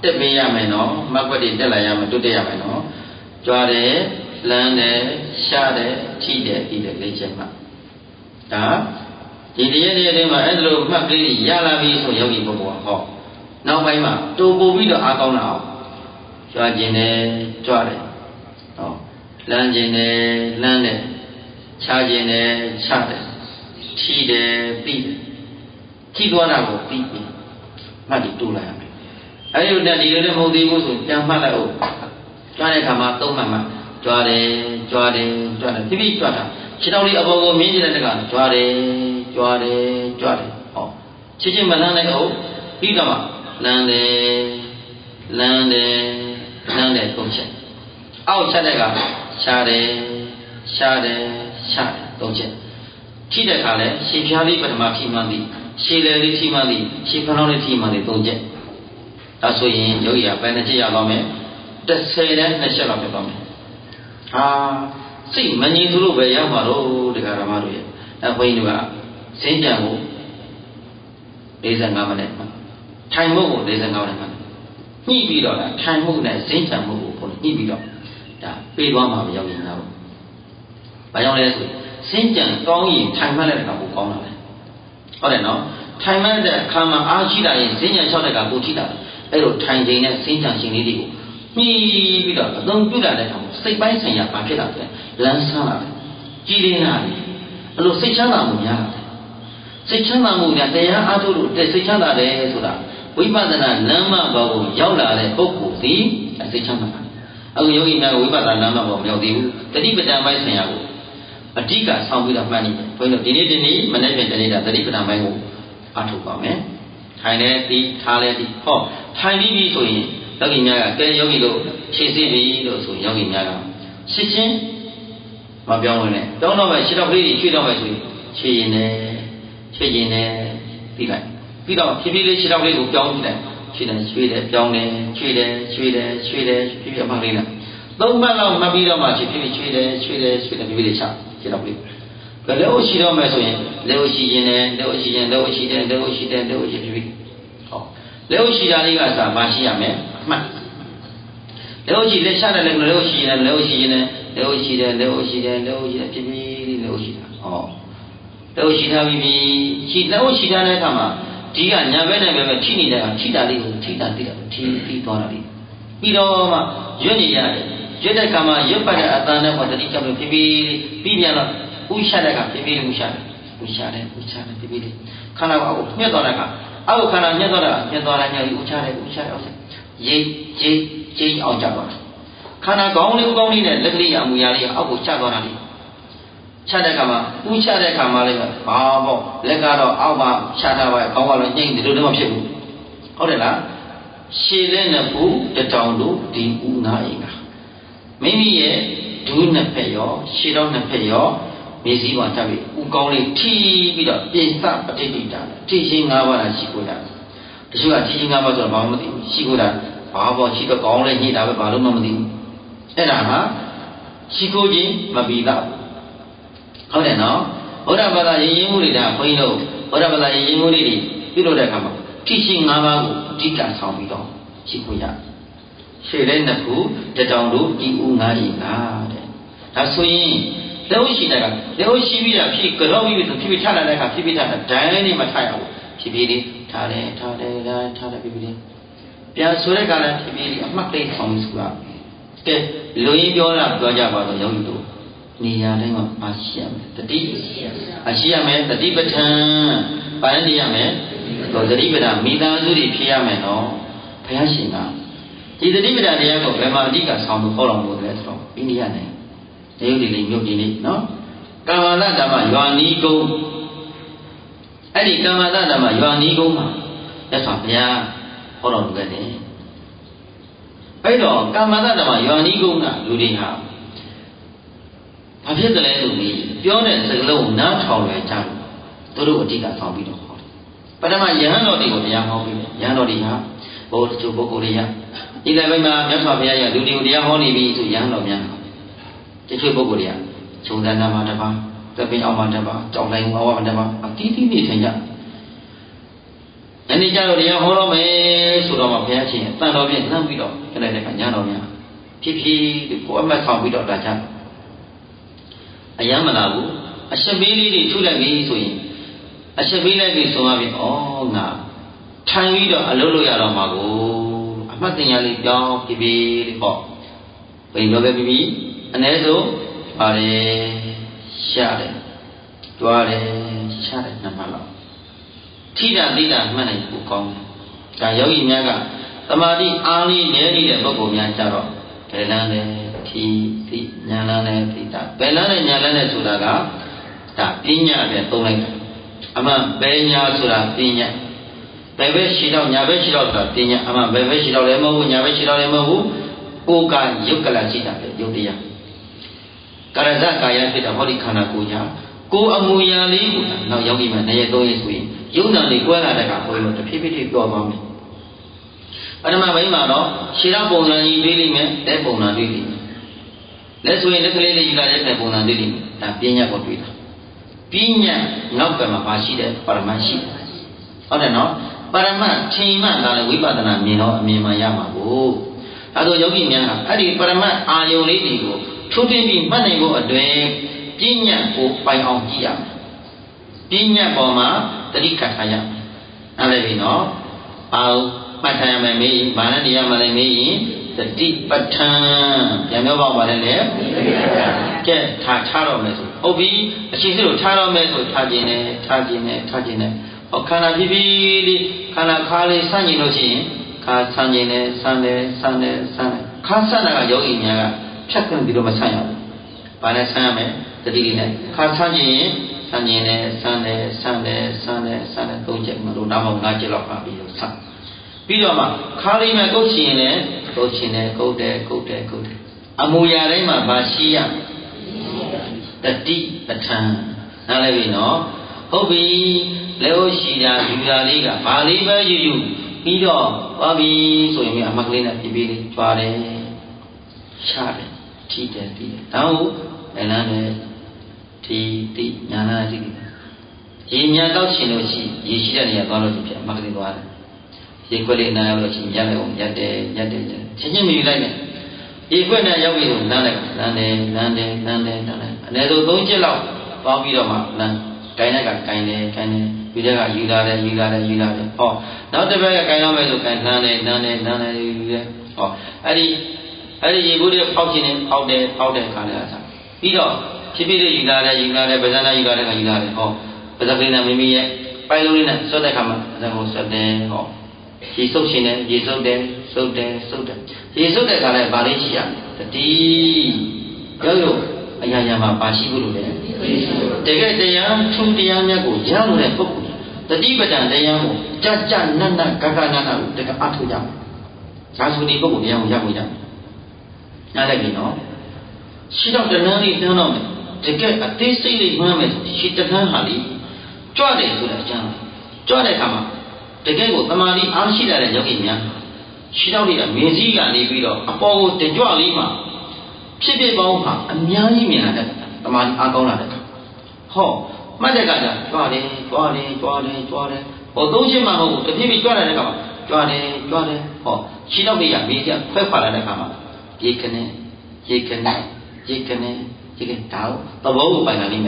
တက်ပေးရမယ်နော်မကွက်တွေတက်လာရမယ်တွတ်တက်ရမယ်နော်ကြွားတယ်လမ်းတယ်ရှားတယ်ထိတယ်ပြီးတယ်လေးချက်မှဒါဒီတရားတွေထဲမှာအဲ့လိုမှတ်ကလေးရလာပြီဆိုယောဂီပုဂ္ဂိုလ်ဟောနောက်ပိုင်းမှာတူပို့ပြီးတော့အားကောင်းလာအောင်ကြွားခြင်းတယ်ကြွားတယ်ဟောလမ်းခြင်းတယ်လမ်းတယ်ခြားခြင်းတယ်ခြားတယ်ထိတယ်ပြီးတယ်ထိသွားတာကိုပြီးပြီးမှတ်ပြီးတူလိုက်ရမယ်အဲ့ဒီတော့ဒီလိုလည်းမဟုတ်သေးဘူးဆိုပြန်မှတ်လိုက်အောင်ကြွားတဲ့အခါမှာသုံးမှတ်မှကြွားတယ်ကြွားတယ်ကြွားတယ်ပြီးပြီးကြွားတာခြေတော်လေးအပေါ်ကိုမြင်းကျတဲ့တကကြွားတယ်ကြွားတယ်ကြွားတယ်ဟောချစ်ချင်းမလန်းလိုက်အောင်ပြီးတော့မှလန်းတယ်လန်းတယ်လန်းတယ်သုံးချက်အောက်ချက်တဲ့ကရှားတယ်ရှားတယ်ရှားတယ်သုံးချက်ထိတဲ့ခါလဲရှေဖျားလေးပထမထိမှန်းသည်ရှေလေလေးထိမှန်းသည်ရှေဖနှောင်းလေးထိမှန်းသည်သုံးချက်ဒါဆိုရင်ယောဂီကဘယ်နှချက်ရတော့မယ်တစ်ဆယ်နဲ့နှစ်ချက်လောက်ဖြစ်သွားမယ်ဟာစိတ်မငြိမ်သူလို့ပဲရောက်ပါတော့တရားဓမ္မတို့ရဲ့အဲဘုန်းကြီးတို့ကစင်းကြံကို၄၅မိနစ်ထိုင်မှုကို၄၅မိနစ်ညှိပြီးတော့ထိုင်မှုနဲ့စင်းကြံမှုကိုဘုန်းကြီးညှိပြီးတော့ဒါပေးသွားမှာမရောက်ရင်တော့ဘာကြောင့်လဲဆိုစင်းကြံကောင်းရင်ထိုင်မှတ်တဲ့အခါကိုကောင်းတာပဲဟုတ်တယ်နော်ထိုင်မှတ်တဲ့အခါမှာအားရှိတာရင်စင်းကြံလျှောက်တဲ့အခါကိုထိတာအဲ့လိုထိုင်ခြင်းနဲ့စင်းကြံခြင်းလေးတွေကိုညှိပြီးတော့အသုံးပြုလာတဲ့အခါမှာစိတ်ပိုင်းဆိုင်ရာဘာဖြစ်လာလဲလမ်းဆန်းလာတယ်ကြည်လင်းလာတယ်အဲ့လိုစိတ်ချမ်းသာမှုများလာတယ်စိတ်ချမ်းသာမှုများတရားအားထုတ်လို့စိတ်ချမ်းသာတယ်ဆိုတာဝိပဿနာလမ်းမဘောကိုရောက်လာတဲ့ပုဂ္ဂိုလ်သည်စိတ်ချမ်းသာတယ်အခုယောဂီများဝိပဿနာလမ်းမဘောမရောက်သေးဘူးတတိပဒံပိုင်းဆိုင်ရာကိုအဓိကဆောင်းပြီးတော့မှတ်နေတယ်ဘုန်းကြီးတို့ဒီနေ့ဒီနေ့မနေ့ပြန်တနေ့တာတတိပဒံပိုင်းကိုအားထုတ်ပါမယ်ထိုင်တယ်ဒီထားလဲဒီဟောထိုင်ပြီးပြီဆိုရင်ယောဂီများကကဲယောဂီတို့ခြေစီးပြီလို့ဆိုယောဂီများကရှစ်ချင်းမပြောင်းဝင်နဲ့တောင်းတော့မှရှစ်တော့ကလေးကြီးချွေတော့မှဆိုရင်ခြေရင်နဲ့ခြေရင်နဲ့ပြီးလိုက်ပြီးတော့ဖြည်းဖြည်းလေးရှစ်တော့ကလေးကိုပြောင်းကြည့်လိုက်ခြေတယ်ချွေတယ်ပြောင်းတယ်ချွေတယ်ချွေတယ်ချွေတယ်ဖြည်းဖြည်းအမှန်လေးနဲ့သုံးပတ်လောက်မှပြီးတော့မှဖြည်းဖြည်းချွေတယ်ချွေတယ်ချွေတယ်ဖြည်းဖြည်းလေးချခြေတော့ကလေးဘယ်လိုရှိတော့မှဆိုရင်လက်ရှိရင်နဲ့လက်ရှိရင်လက်ရှိတယ်လက်ရှိတယ်လက်ရှိဖြည်းဖြည်းဟောလက်ရှိတာလေးကစားမရှိရမယ်အမှန်လက်ရှိလက်ချတယ်လည်းလက်ရှိရင်လက်ရှိရင်လက်ရှိတယ်လက်ရှိတယ်လက်ရှိတယ်ဖြည်းဖြည်းလက်ရှိတာဟောလက်ရှိထားပြီးပြီရှိလက်ရှိထားတဲ့အခါမှာဒီကညာဘက်နဲ့ဘက်ပဲထိနေတဲ့အခါထိတာလေးကိုထိတာသိတာထိပြီးသွားတာလေးပြီးတော့မှရွတ်နေရတယ်ရွတ်တဲ့အခါမှာရွတ်ပတ်တဲ့အတန်နဲ့ပေါ်တတိကြောင့်ဖြည်းဖြည်းပြီးပြန်တော့ဥရှာတဲ့ကဖြည်းဖြည်းဥရှာတယ်ဥရှာတယ်ဥရှာတယ်ဖြည်းဖြည်းခန္ဓာကိုညှက်သွားတဲ့အခါအောက်ခန္ဓာညှက်သွားတာညှက်သွားလိုက်ညှက်ဥရှာတယ်ဥရှာတယ်အောင်ရိတ်ရိတ်ကျိအောင်ကြသွားတာခန္ဓာကောင်းလေးကောင်းလေးနဲ့လက်ကလေးရအမူအရာလေးအောက်ကိုချသွားတာလေးချတဲ့အခါမှာဥချတဲ့အခါမှာလည်းဘာပေါ့လက်ကတော့အောက်မှာချထားပါကောင်းကတော့ညှိဒီလိုတော့မဖြစ်ဘူးဟုတ်တယ်လားရှည်တဲ့နှစ်ခုတတောင်တို့ဒီဥနာအိမ်ကမိမိရဲ့ဒူးနှစ်ဖက်ရောရှည်တော့နှစ်ဖက်ရောမေစည်းပါထပ်ပြီးဥကောင်းလေးထီးပြီးတော့ပိစပဋိတိတာထီးချင်း၅ပါးလားရှိကိုတာတချို့ကထီးချင်း၅ပါးဆိုတော့ဘာမှမသိဘူးရှိကိုတာဘာပေါ့ရှိတော့ကောင်းလေးညှိတာပဲဘာလို့မှမသိဘူးအဲ့ဒါဟာရှိကိုချင်းမပြီးတော့ဟုတ်တယ်နော်ဘုရားဘာသာရည်ရင်းမှုတွေဒါဘုန်းကြီးတို့ဘုရားဘာသာရည်ရင်းမှုတွေပြုလုပ်တဲ့အခါမှာထီးချင်း၅ပါးကိုအဓိကဆောင်ပြီးတော့ရှိကိုရရှေ့တဲ့နှစ်ခုတတောင်တို့ဒီဥငါးဤငါတဲ့ဒါဆိုရင်လက်ဟုတ်ရှိတဲ့ကလက်ဟုတ်ရှိပြီးတာဖြစ်ကြောပြီးပြီဆိုဖြစ်ဖြစ်ထလာတဲ့အခါဖြစ်ဖြစ်ထတာဒိုင်းနဲ့မထိုက်အောင်ဖြစ်ဖြစ်လေးထားတယ်ထားတယ်ထားတယ်ဖြစ်ဖြစ်လေးပြန်ဆိုတဲ့ကလည်းဖြစ်ဖြစ်လေးအမှတ်လေးဆောင်ဆိုတာကဲလူရင်းပြောတာပြောကြပါတော့ယောဂီတို့နေရာတိုင်းမှာအားရှိရမယ်တတိအားရှိရမယ်တတိပဋ္ဌာန်ပိုင်းနေရမယ်တော့တတိပဋ္ဌာန်မိသားစုတွေဖြစ်ရမယ်နော်ဘုရားရှင်ကဒီတတိပဋ္ဌာန်တရားကိုဘယ်မှာအဓိကဆောင်လို့ဟောတော်မူတယ်ဆိုတော့အိန္ဒိယနိုင်ငံတရုတ်ပြည်လေးမြို့ပြည်လေးနော်ကာမလဓမ္မရွာနီးကုန်းအဲ့ဒီကာမလဓမ္မရွာနီးကုန်းမှာသက်ဆောင်ဘုရားဟောတော်မူခဲ့တယ်အဲ့တော့ကာမလဓမ္မရွာနီးကုန်းကလူတွေဟာဘာဖြစ်တယ်လဲလို့ပြောတဲ့စကားလုံးနားထောင်ရကြတယ်သူတို့အဓိကဆောင်ပြီးတော့ဟောတယ်ပထမယဟန်တော်တွေကိုတရားဟောပြီးတယ်ယဟန်တော်တွေဟာဘုရားတချို့ပုဂ္ဂိုလ်တွေကဒီလည်းပဲမှာမြတ်စွာဘုရားရဲ့လူတွေကိုတရားဟောနေပြီဆိုယဟန်တော်များတချို့ပုဂ္ဂိုလ်တွေကခြုံတဏ္ဍာမှာတစ်ပါးသပင်အောင်မှာတစ်ပါးကြောက်လိုက်ဝါဝမှာတစ်ပါးအတီးတီးနေထိုင်ကြ Anh cha rồi nhà hô mẹ số đó mà phải chi tan đó biết năm biết đó cái này là cả nhà đó nha phi phi của em sau biết đó là cha anh em mà nào anh sẽ biết đi thu lại cái số gì anh sẽ biết lại cái số mà biết oh ngà thay biết đó alo lo ya đó mà cô anh mất tiền nhà đi cho phi phi đi bỏ bây giờ cái phi phi anh ấy số à để xa đấy qua để xa đấy nằm mà thi đàn thi đàn mà này cũng còn cả dấu gì nha cả tầm đi ali nhớ đi để bốc nhà cha rồi cái là này thi thi nhà là này thi ta cái là này nhà là này sura cả ta pin nhà về tôi này ama bé nhà sura pin nhà bé bé chỉ đâu nhà bé chỉ đâu là pin nhà ama bé bé chỉ đâu lấy mẫu nhà bé chỉ đâu lấy mẫu cô cả yêu cái là chỉ ta yêu đi à cái là ra cái phải là họ đi khana cô nhà cô âm mưu nhà lý của nó giống như mà này tôi suy yếu nào thì quên là đại cả hồi rồi thì phía phía đó vào mình anh mà mấy mà đó chỉ là bồn là gì đi mình để bồn là đi đi để suy để cái này là để bồn là đi đi ta biến nhà có đi đó biến nhà ngọc cái mà phát sinh đấy paramashi ở đây nó parama chỉ mà là vipassana miền nó miền mà ya mà cô à tôi giống như nhà à đi parama ayo lấy đi cô thu tiền đi bắt này cô ở đây biến nhà cô phải ông chỉ à biến nhà bỏ mà tadi katanya, ada ni no, au macam mana ni, mana dia mana ni, tadi patah, yang apa mana ni, ke thà thà rồi mấy số, obi, chỉ số thà rồi mấy số, thà gì nè, thà gì nè, thà gì nè, ở khana bi bi đi, khana khá đi sang gì nó chỉ, khá sang gì nè, sang nè, sang nè, sang nè, khá sang là có ý nghĩa, chắc chắn đi đâu mà sang nhau, bạn sang mấy, tadi đi nè, khá sang gì sang gì nè, sang nè, sang nè, sang nè, sang nè, tôi chạy mà lúc nào mà ngã chết lọt vào bây giờ sang. Bây giờ mà khá đi mà câu chuyện nè, câu chuyện nè, câu đề, câu đề, câu đề. À mùi à đấy mà bà xí à, tật đi, tật thang, nào là vì nó, hô vì leo xí ra, dù ra đi cả, bà đi bà dù dù, bây giờ bà vì rồi mình mặc lên là thì bị đi, chua đấy, xa đấy, thi đấy, thi đấy, đâu, đây là đấy. Thì thì nhà na thì thì nhà tao xin rồi chỉ chỉ chỉ là nhà tao rồi thì mặc định đoan thì quên đi na rồi chỉ nhà này cũng nhà để nhà để chỉ như mình lại này thì quên này giống như là này là này là này là này là này này rồi tôi chỉ là bao nhiêu mà là cái này cả cái này cái này bây giờ cả yêu ra đây yêu ra đây yêu ra đây oh nó tới bây giờ cái nào bây giờ cái là này là này là này oh ấy đi ấy đi bữa đi phao chi này phao đây phao đây cái này là sao bây giờ chỉ biết đi ra đây, ra đây, bây giờ này ra đây, cái ra đây, họ, bây giờ cái này mình biết, bây giờ này, số đây không, bây giờ số đây, họ, chỉ số chín này, chỉ số đây, số đây, số đây, chỉ số đây cái này ba mươi chín à, thì, rồi rồi, anh em nhà mà ba mươi bulu đấy, thế cái đây á, chung đây á nhà cô, nhà người phụ, thế thì bây giờ đây á cô, cha cha năn năn, cả cả năn năn, thế cái ắt thôi nhau, cha số đi phụ nhà cô, nhà cô nhà, nhà đây gì nó, chỉ đọc cho nó đi theo nó này. Thế cái ở thế xây đi mà mình chỉ tất cả hà đi cho để tôi đã chăng cho để làm thế cái của tâm đi ăn xí là giống như nhau xí đâu đi là miễn gì cả đi bây giờ à bao để cho đi mà phía bên bao mà anh nhớ gì miễn là đấy tâm đi ăn câu là đấy họ mà để cái gì cho đi cho đi cho đi cho đi ở đâu chứ mà họ thế phía bên cho là đấy cả cho đi cho đi họ xí đâu đi là miễn gì phải phải là đấy cả mà gì cái này gì cái này gì cái này chỉ cái tao tao bố của bài nào đi mẹ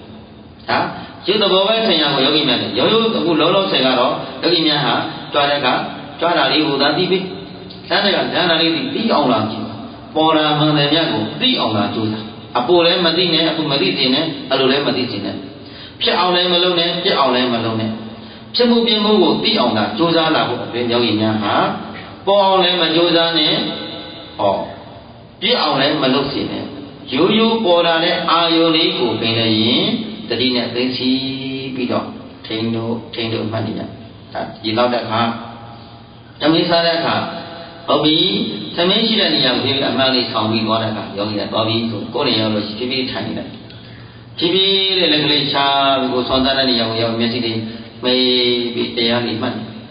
đó chứ tao bố với thầy nhà của yogi mẹ yogi cũng lâu lâu xảy ra đó yogi mẹ hả cho đây cả cho là đi hồ ta đi biết cái này là cái này đi đi ông làm gì bỏ ra mà này nhà của đi ông làm chú ta à bố lấy mà đi nè à bố mà đi tiền nè à lô lấy mà đi tiền nè phía ông lấy mà lâu nè phía ông lấy mà lâu nè phía mua bên mua của đi ông làm chú ra là của bên yogi mẹ hả bỏ ông lấy mà chú ra nè họ phía ông lấy mà lâu xí nè dù dù bỏ ra đấy ai yêu lấy của bên này tự nhiên là cái gì bị đó thêm đồ thêm đồ mà đi nhá chỉ lo được ha trong những sao đấy cả ở vì thằng mấy chị là nhà thì anh mang đi xong đi qua đấy cả giống như là có vì cô này rồi chỉ biết thành đấy chỉ biết là cái lấy cha cô son ra này nhiều nhiều mấy chị đi mấy bị tê ăn đi mất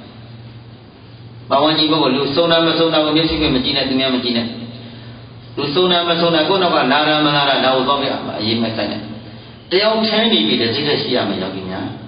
bao nhiêu cô lu sâu nam sâu nam mấy chị cái mấy chị này tụi mấy chị này lu sâu nam sâu nam cô nó còn la ra mà la ra đâu có biết mà gì mà cái này đeo thế này bị để gì để xí à mà giống như nhá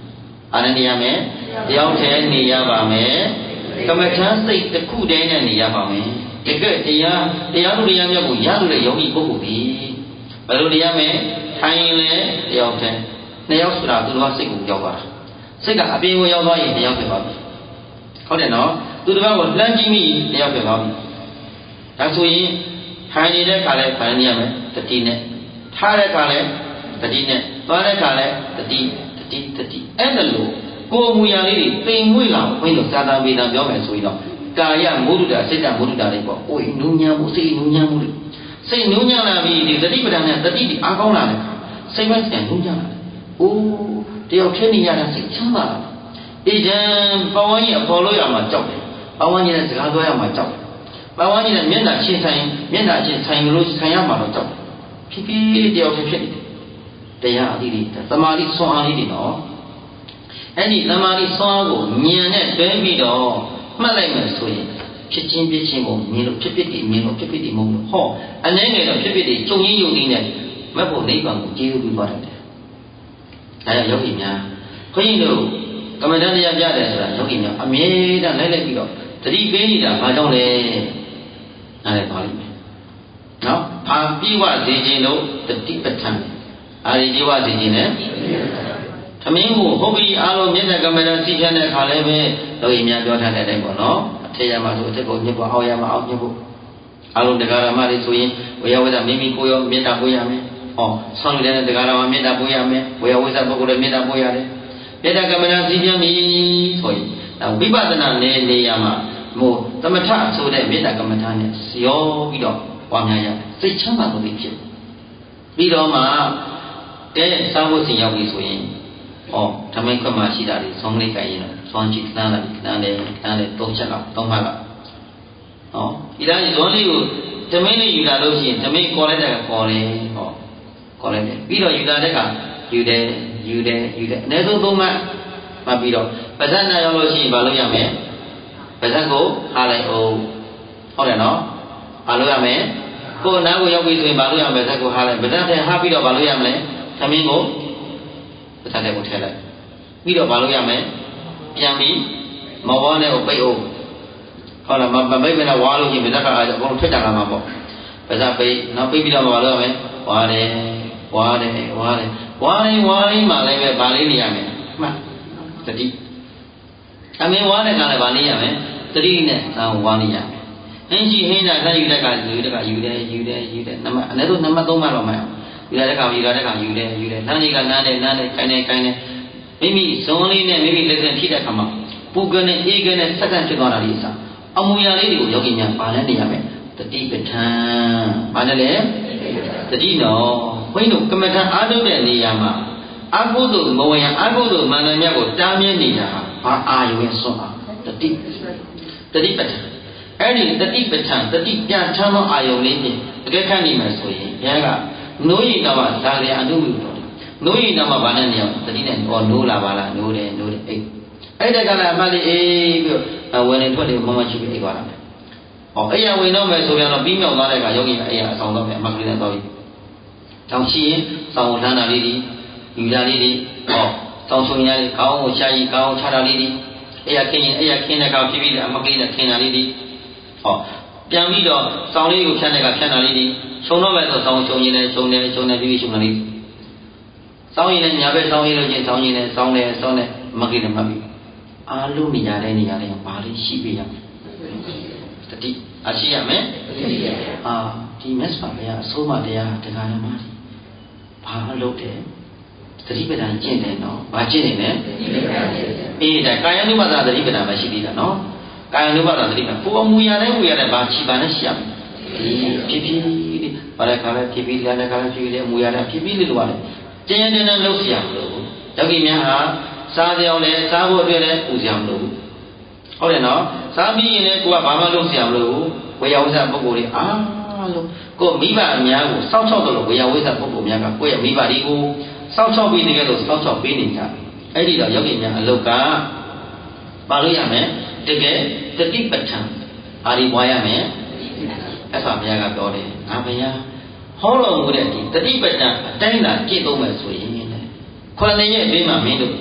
အာရနေရမယ်တယောက်တည်းနေရပါမယ်ကမ္မထမ်းစိတ်တစ်ခုတည်းနဲ့နေရပါမယ်တကယ်တရားတရားတို့တရားမြတ်ကိုရလို့တဲ့ယောဂီပုဂ္ဂိုလ်ဒီဘယ်လိုနေရမယ်ထိုင်ရင်လည်းတယောက်တည်းနှစ်ယောက်ဆိုတာသူတို့ကစိတ်ကိုရောက်သွားတာစိတ်ကအပြင်ကိုရောက်သွားရင်တယောက်ဖြစ်ပါပြီဟုတ်တယ်နော်သူတို့ကလှမ်းကြည့်မိတယောက်ဖြစ်ပါပြီဒါဆိုရင်ထိုင်နေတဲ့ခါလဲထိုင်နေရမယ်တတိနဲ့ထားတဲ့ခါလဲတတိနဲ့သွားတဲ့ခါလဲတတိတတိတတိအဲ့ဒါလို့ကိုယ်မူရလေးတွေပိန်မွေ့လာဘုန်းကြီးတို့သာသနာ့ဗေဒပြောမယ်ဆိုရင်တော့ကာယမုဒ္ဒတာစိတ်တမုဒ္ဒတာတွေပေါ့။အိုးနူးညံ့မှုစိတ်နူးညံ့မှုတွေစိတ်နူးညံ့လာပြီးဒီတတိပဒံနဲ့တတိဒီအားကောင်းလာတယ်။စိတ်မဲ့ပြန်နူးညံ့လာတယ်။အိုးတယောက်ထင်းနေရတာစိတ်ချမ်းသာလာတယ်။အေးတန်ပဝန်းကြီးအဖော်လို့ရမှာကြောက်တယ်။ပဝန်းကြီးနဲ့စကားပြောရမှာကြောက်တယ်။ပဝန်းကြီးနဲ့မျက်နှာချင်းဆိုင်မျက်နှာချင်းဆိုင်လို့ဆိုင်ရမှာတော့ကြောက်တယ်။ဖြည်းဖြည်းတယောက်ထင်းဖြစ်နေတယ်။တရားအသီးတွေသမာဓိဆွမ်းအားလေးတွေနော်။အဲ့ဒီသမာဓိဆွမ်းအားကိုဉာဏ်နဲ့တွဲပြီးတော့မှတ်လိုက်မယ်ဆိုရင်ဖြစ်ချင်းဖြစ်ချင်းကိုမြင်လို့ဖြစ်ဖြစ်ဒီမြင်လို့ဖြစ်ဖြစ်ဒီမဟုတ်လို့ဟောအနေငယ်တော့ဖြစ်ဖြစ်ဒီကြုံရင်းယုံပြီးနဲ့မက်ဖို့နိဗ္ဗာန်ကိုကျေးဇူးပြုသွားတယ်။ဒါကြောင့်ယောဂီများခွင့်တို့ကမ္မဋ္ဌာန်းတရားပြတယ်ဆိုတာယောဂီများအမြဲတမ်းလိုက်လိုက်ပြီးတော့သတိပေးနေတာဘာကြောင့်လဲ။နားလည်ပါလိမ့်မယ်။နော်အာပြေဝစေခြင်းတို့တတိပဋ္ဌာန်အာရိပြေဝစေခြင်းနဲ့သမင်းကိုဟုတ်ပြီအားလုံးမျက်နှာကမ္မဋ္ဌာန်းစီးဖြန်းတဲ့အခါလည်းပဲယောဂီများပြောထားတဲ့အတိုင်းပေါ့နော်အထက်ရမှာဆိုအထက်ကိုညှစ်ဖို့အောက်ရမှာအောက်ညှစ်ဖို့အားလုံးတရားဓမ္မတွေဆိုရင်ဝေယဝိဇ္ဇမိမိကိုယ်ရောမေတ္တာပို့ရမယ်ဟောဆောင်းနေတဲ့တရားဓမ္မမေတ္တာပို့ရမယ်ဝေယဝိဇ္ဇပုဂ္ဂိုလ်လည်းမေတ္တာပို့ရတယ်မေတ္တာကမ္မဋ္ဌာန်းစီးဖြန်းပြီဆိုရင်ဝိပဿနာနေနေရမှာမို့သမထဆိုတဲ့မေတ္တာကမ္မဋ္ဌာန်းနဲ့ရောပြီးတော့ပွားများရစိတ်ချမ်းသာမှုဖြစ်ပြီးတော့မှကဲစာဖို့စီရောက်ပြီဆိုရင်ဩဓမ္မိခွတ်မှာရှိတာတွေဆောင်းလေးကြိုင်ရင်တော့ဆောင်းချီတန်းလာတန်းတယ်တန်းတယ်သုံးချက်လောက်သုံးမှတ်လောက်ဟောဒီလားဇွန်လေးကိုဓမ္မိလေးယူလာလို့ရှိရင်ဓမ္မိခေါ်လိုက်တဲ့ခေါ်တယ်ဟောခေါ်လိုက်တယ်ပြီးတော့ယူလာတဲ့ကယူတယ်ယူတယ်ယူတယ်အနည်းဆုံးသုံးမှတ်မှတ်ပြီးတော့ပါဇက်နာရောက်လို့ရှိရင်မလုပ်ရမယ်ပါဇက်ကိုအားလိုက်အောင်ဟုတ်တယ်နော်မလုပ်ရမယ်ကိုယ်နားကိုရောက်ပြီဆိုရင်မလုပ်ရမယ်ပါဇက်ကိုအားလိုက်ပါဇက်ထဲဟာပြီးတော့မလုပ်ရမလဲဓမ္မိကိုပဋ္ဌာန်းကိုထည့်လိုက်ပြီးတော့မလုပ်ရမယ်ပြန်ပြီးမဝါနဲ့ကိုပိတ်အောင်ဟုတ်လားမပိတ်မနဲ့ဝါလို့ရှိရင်ဗဇက်ကအကုန်လုံးထွက်ကြလာမှာပေါ့ဗဇက်ပိတ်နောက်ပိတ်ပြီးတော့မလုပ်ရမယ်ဝါတယ်ဝါတယ်ဝါတယ်ဝါရင်ဝါလေးမှလည်းပဲဗာလေးနေရမယ်မှတ်တတိအမင်းဝါတဲ့ကလည်းဗာလေးရမယ်တတိနဲ့သာဝါနေရမယ်အင်းကြီးဟင်းတာဆက်ယူတဲ့ကယူတဲ့ကယူတယ်ယူတယ်ယူတယ်နံပါတ်အနည်းဆုံးနံပါတ်သုံးမှတော့မှယူရတဲ့ကောင်ယူရတဲ့ကောင်ယူတယ်ယူတယ်လမ်းကြီးကလမ်းတယ်လမ်းတယ်ခိုင်းတယ်ခိုင်းတယ်မိမိဇုံလေးနဲ့မိမိလက်ဆက်ဖြစ်တဲ့ခါမှာပူကနေအေးကနေစက္ကန့်ဖြစ်သွားတာလေးအစားအမူအရာလေးတွေကိုယောဂီများပါလဲနေရမယ်တတိပဋ္ဌာန်ဘာလဲလဲတတိနော်ဘုန်းကြီးတို့ကမ္မထအားထုတ်တဲ့နေရာမှာအကုသိုလ်မဝင်ရအကုသိုလ်မန္တမြတ်ကိုတားမြဲနေတာဘာအာယုံဆွမ်းအားတတိတတိပဋ္ဌာန်အဲ့ဒီတတိပဋ္ဌာန်တတိပြဋ္ဌာန်းသောအာယုံလေးဖြင့်တကယ်ခန့်နေမယ်ဆိုရင်ဘုရားကနိုးရင်တော့ဇာလျာအနုမြူတော်နိုးရင်တော့ဘာနဲ့နေအောင်တတိနဲ့ဟောနိုးလာပါလားနိုးတယ်နိုးတယ်အိတ်အဲ့တဲ့ကလည်းအမှတ်လေးအေးပြီးတော့ဝင်နေထွက်နေမမရှိဘူးအိတ်သွားတာဟောအဲ့ရဝင်တော့မယ်ဆိုပြန်တော့ပြီးမြောက်သွားတဲ့ကယောဂီအဲ့ရအဆောင်တော့မယ်အမှတ်ကလေးနဲ့တော့ပြီးတောင်းရှိရင်စောင်းထမ်းတာလေးဒီယူတာလေးဒီဟောတောင်းချုံရလေးခေါင်းကိုရှာကြီးခေါင်းချတာလေးဒီအဲ့ရခင်းရင်အဲ့ရခင်းတဲ့ကောင်ဖြစ်ပြီးအမှတ်ကလေးနဲ့ခင်းတာလေးဒီဟောပြန်ပြီးတော့စောင်းလေးကိုဖြတ်တဲ့ကဖြတ်တာလေးဒီခြုံတော့မယ်ဆိုဆောင်းချုံရင်လည်းချုံတယ်ချုံတယ်ပြီးပြီးချုံတယ်လေးဆောင်းရင်လည်းညာဘက်ဆောင်းရင်လို့ချင်းဆောင်းရင်လည်းဆောင်းတယ်ဆောင်းတယ်မကိတယ်မှတ်ပြီးအားလုံးနေရာတဲ့နေရာလေးဘာလေးရှိပြရမလဲတတိအရှိရမယ်အာဒီမက်စပါဘုရားအဆုံးမတရားတရားဓမ္မတွေဘာလုပ်တယ်သတိပဋ္ဌာန်ကျင့်တယ်နော်ဘာကျင့်နေလဲအေးဒါကာယ ानु ပါဒသတိပဋ္ဌာန်မရှိသေးတာနော်ကာယ ानु ပါဒသတိပဋ္ဌာန်ကိုယ်အမူအရာနဲ့ကိုယ်ရတဲ့ဘာချီပါနဲ့ရှိရမယ်ဖြစ်ဖြစ်ဘာလဲခါလဲဖြစ်ပြီးလဲခါလဲဖြစ်ပြီးလဲအမူအရာနဲ့ဖြစ်ပြီးလို့ပါတယ်ကျင့်ရင်နဲ့လုပ်เสียမလို့ယောဂီများဟာစားကြောင်လဲစားဖို့အတွက်လဲပူเสียမလို့ဟုတ်တယ်နော်စားပြီးရင်လည်းကိုကဘာမှလုပ်เสียမလို့ဝေယဝိဇ္ဇပုဂ္ဂိုလ်တွေအားလုံးကိုမိဘအများကိုစောင့်ရှောက်တော့ဝေယဝိဇ္ဇပုဂ္ဂိုလ်များကကိုယ့်ရဲ့မိဘတွေကိုစောင့်ရှောက်ပြီးတကယ်လို့စောင့်ရှောက်ပေးနေကြအဲ့ဒီတော့ယောဂီများအလုတ်ကပါလို့ရမယ်တကယ်တတိပဋ္ဌာန်အာဒီပွားရမယ်အဲ့ဒါဘုရားကပြောတယ်ငါဘုရားဟောတော်မူတဲ့ဒီတတိပဋ္ဌာန်အတိုင်းသာကြည့်သုံးမယ်ဆိုရင်ခုနှစ်ရက်အတွင်းမှာမင်းတို့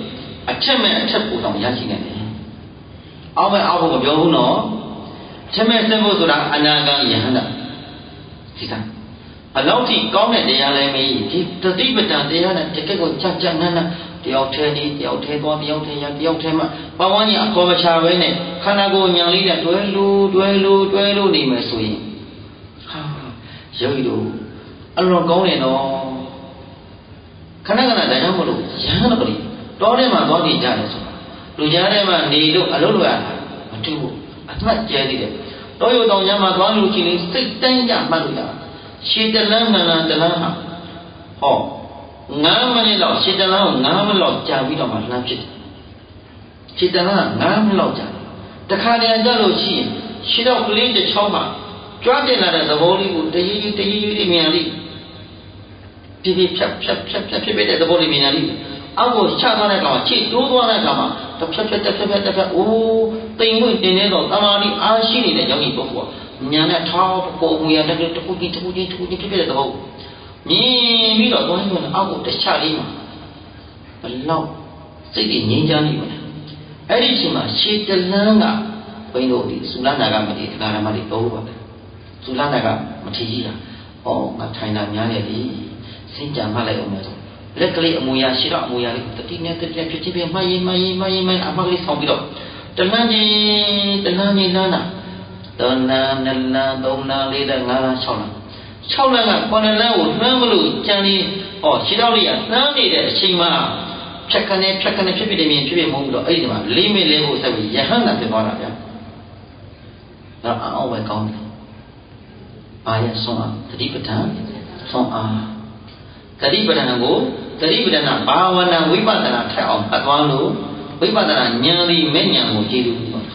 အထက်မဲ့အထက်ပို့တော့ရရှိနေတယ်အောက်မဲ့အောက်ဖို့မပြောဘူးနော်အထက်မဲ့ဆက်ဖို့ဆိုတာအနာဂတ်ယဟန္တာဒီသားအလောက်ထိကောင်းတဲ့တရားလည်းမကြီးဒီတတိပဋ္ဌာန်တရားနဲ့တကယ့်ကိုကြကြနန်းနန်းတယောက်ထဲနေတယောက်ထဲသွားတယောက်ထဲရတယောက်ထဲမှာပဝန်းကြီးအခေါ်မချပဲနဲ့ခန္ဓာကိုယ်ညာလေးနဲ့တွဲလို့တွဲလို့တွဲလို့နေမယ်ဆိုရင်ဟာယောဂီတို့အလွန်ကောင်းတယ်နော်ခဏခဏဒါကြောင့်မလို့ရဟန်းတော်ကြီးတောထဲမှာသွားနေကြတယ်ဆိုတာလူကြားထဲမှာနေလို့အလုပ်လုပ်ရတာမတူဘူးအမှတ်ကျဲသေးတယ်တောရုံတောင်ကြားမှာသွားလို့ရှိရင်စိတ်တိုင်းကြမှတ်လို့ရရှည်တလန်းမှန်လားတလန်းဟာဟောငါးမိနစ်လောက်ရှည်တလန်းကိုငါးမိနစ်လောက်ကြာပြီးတော့မှလှမ်းဖြစ်တယ်ရှည်တလန်းကငါးမိနစ်လောက်ကြာတခါတည်းကြလို့ရှိရင်ရှည်တော့ကလေးတစ်ချောင်းမှာကြွားတင်လာတဲ့သဘောလေးကိုတရည်တရည်တရည်မြန်လေးပြပြဖြတ်ဖြတ်ဖြတ်ဖြတ်ဖြစ်တဲ့သဘောလေးမြန်လေးအောက်ကိုချသွားတဲ့အခါမှာခြေတိုးသွားတဲ့အခါမှာတစ်ဖြတ်ဖြတ်တစ်ဖြတ်ဖြတ်တစ်ဖြတ်အိုးတိမ်ဝင်တင်နေတော့တမာတိအားရှိနေတဲ့ယောဂီပုဂ္ဂိုလ်ကညာနဲ့ထောက်ပုံမူရတဲ့တခုကြီးတခုကြီးတခုကြီးဖြစ်တဲ့သဘောမြင်ပြီးတော့သွားရင်အောက်ကိုတစ်ချလေးမှာဘလောက်စိတ်ကြီးငြိမ်းချမ်းနေမှာအဲ့ဒီအချိန်မှာရှေတလန်းကဘိန်းတို့ဒီသုလနာကမတိတရားဓမ္မတွေတော့ပါပဲသုလနာကမထီကြီးတာဩငါထိုင်တာများတယ်ဒီစင်ကြမှလိုက်အောင်မယ်ဆိုလက်ကလေးအမူအရာရှိတော့အမူအရာလေးတတိနဲ့တတိဖြစ်ချင်းပြမှရင်မှရင်မှရင်မှအမကလေးဆောင်ပြီးတော့တလန်းကြီးတလန်းကြီးလန်းတာတလန်းနှစ်လန်းသုံးလန်းလေးလန်းငါးလန်းခြောက်လန်းခြောက်လန်းကခုနှစ်လန်းကိုနှမ်းမလို့ကြံလေးဩရှိတော့လေးကနှမ်းနေတဲ့အချိန်မှာဖြတ်ခနဲ့ဖြတ်ခနဲ့ဖြစ်ဖြစ်နေမြင်ဖြစ်ဖြစ်မဟုတ်ဘူးတော့အဲ့ဒီမှာလေးမိလေးဖို့ဆက်ပြီးယဟန္တာဖြစ်သွားတာဗျာဒါအောင်ပဲကောင်းတယ်အာရဆုံးအားတတိပဋ္ဌာန်ဆုံးအားတတိပဋ္ဌာန်ကိုတတိပဋ္ဌာန်ဘာဝနာဝိပဿနာထက်အောင်ဖတ်သွားလို့ဝိပဿနာဉာဏ်ဒီမဲ့ဉာဏ်ကိုကျေးဇူးပြုပါ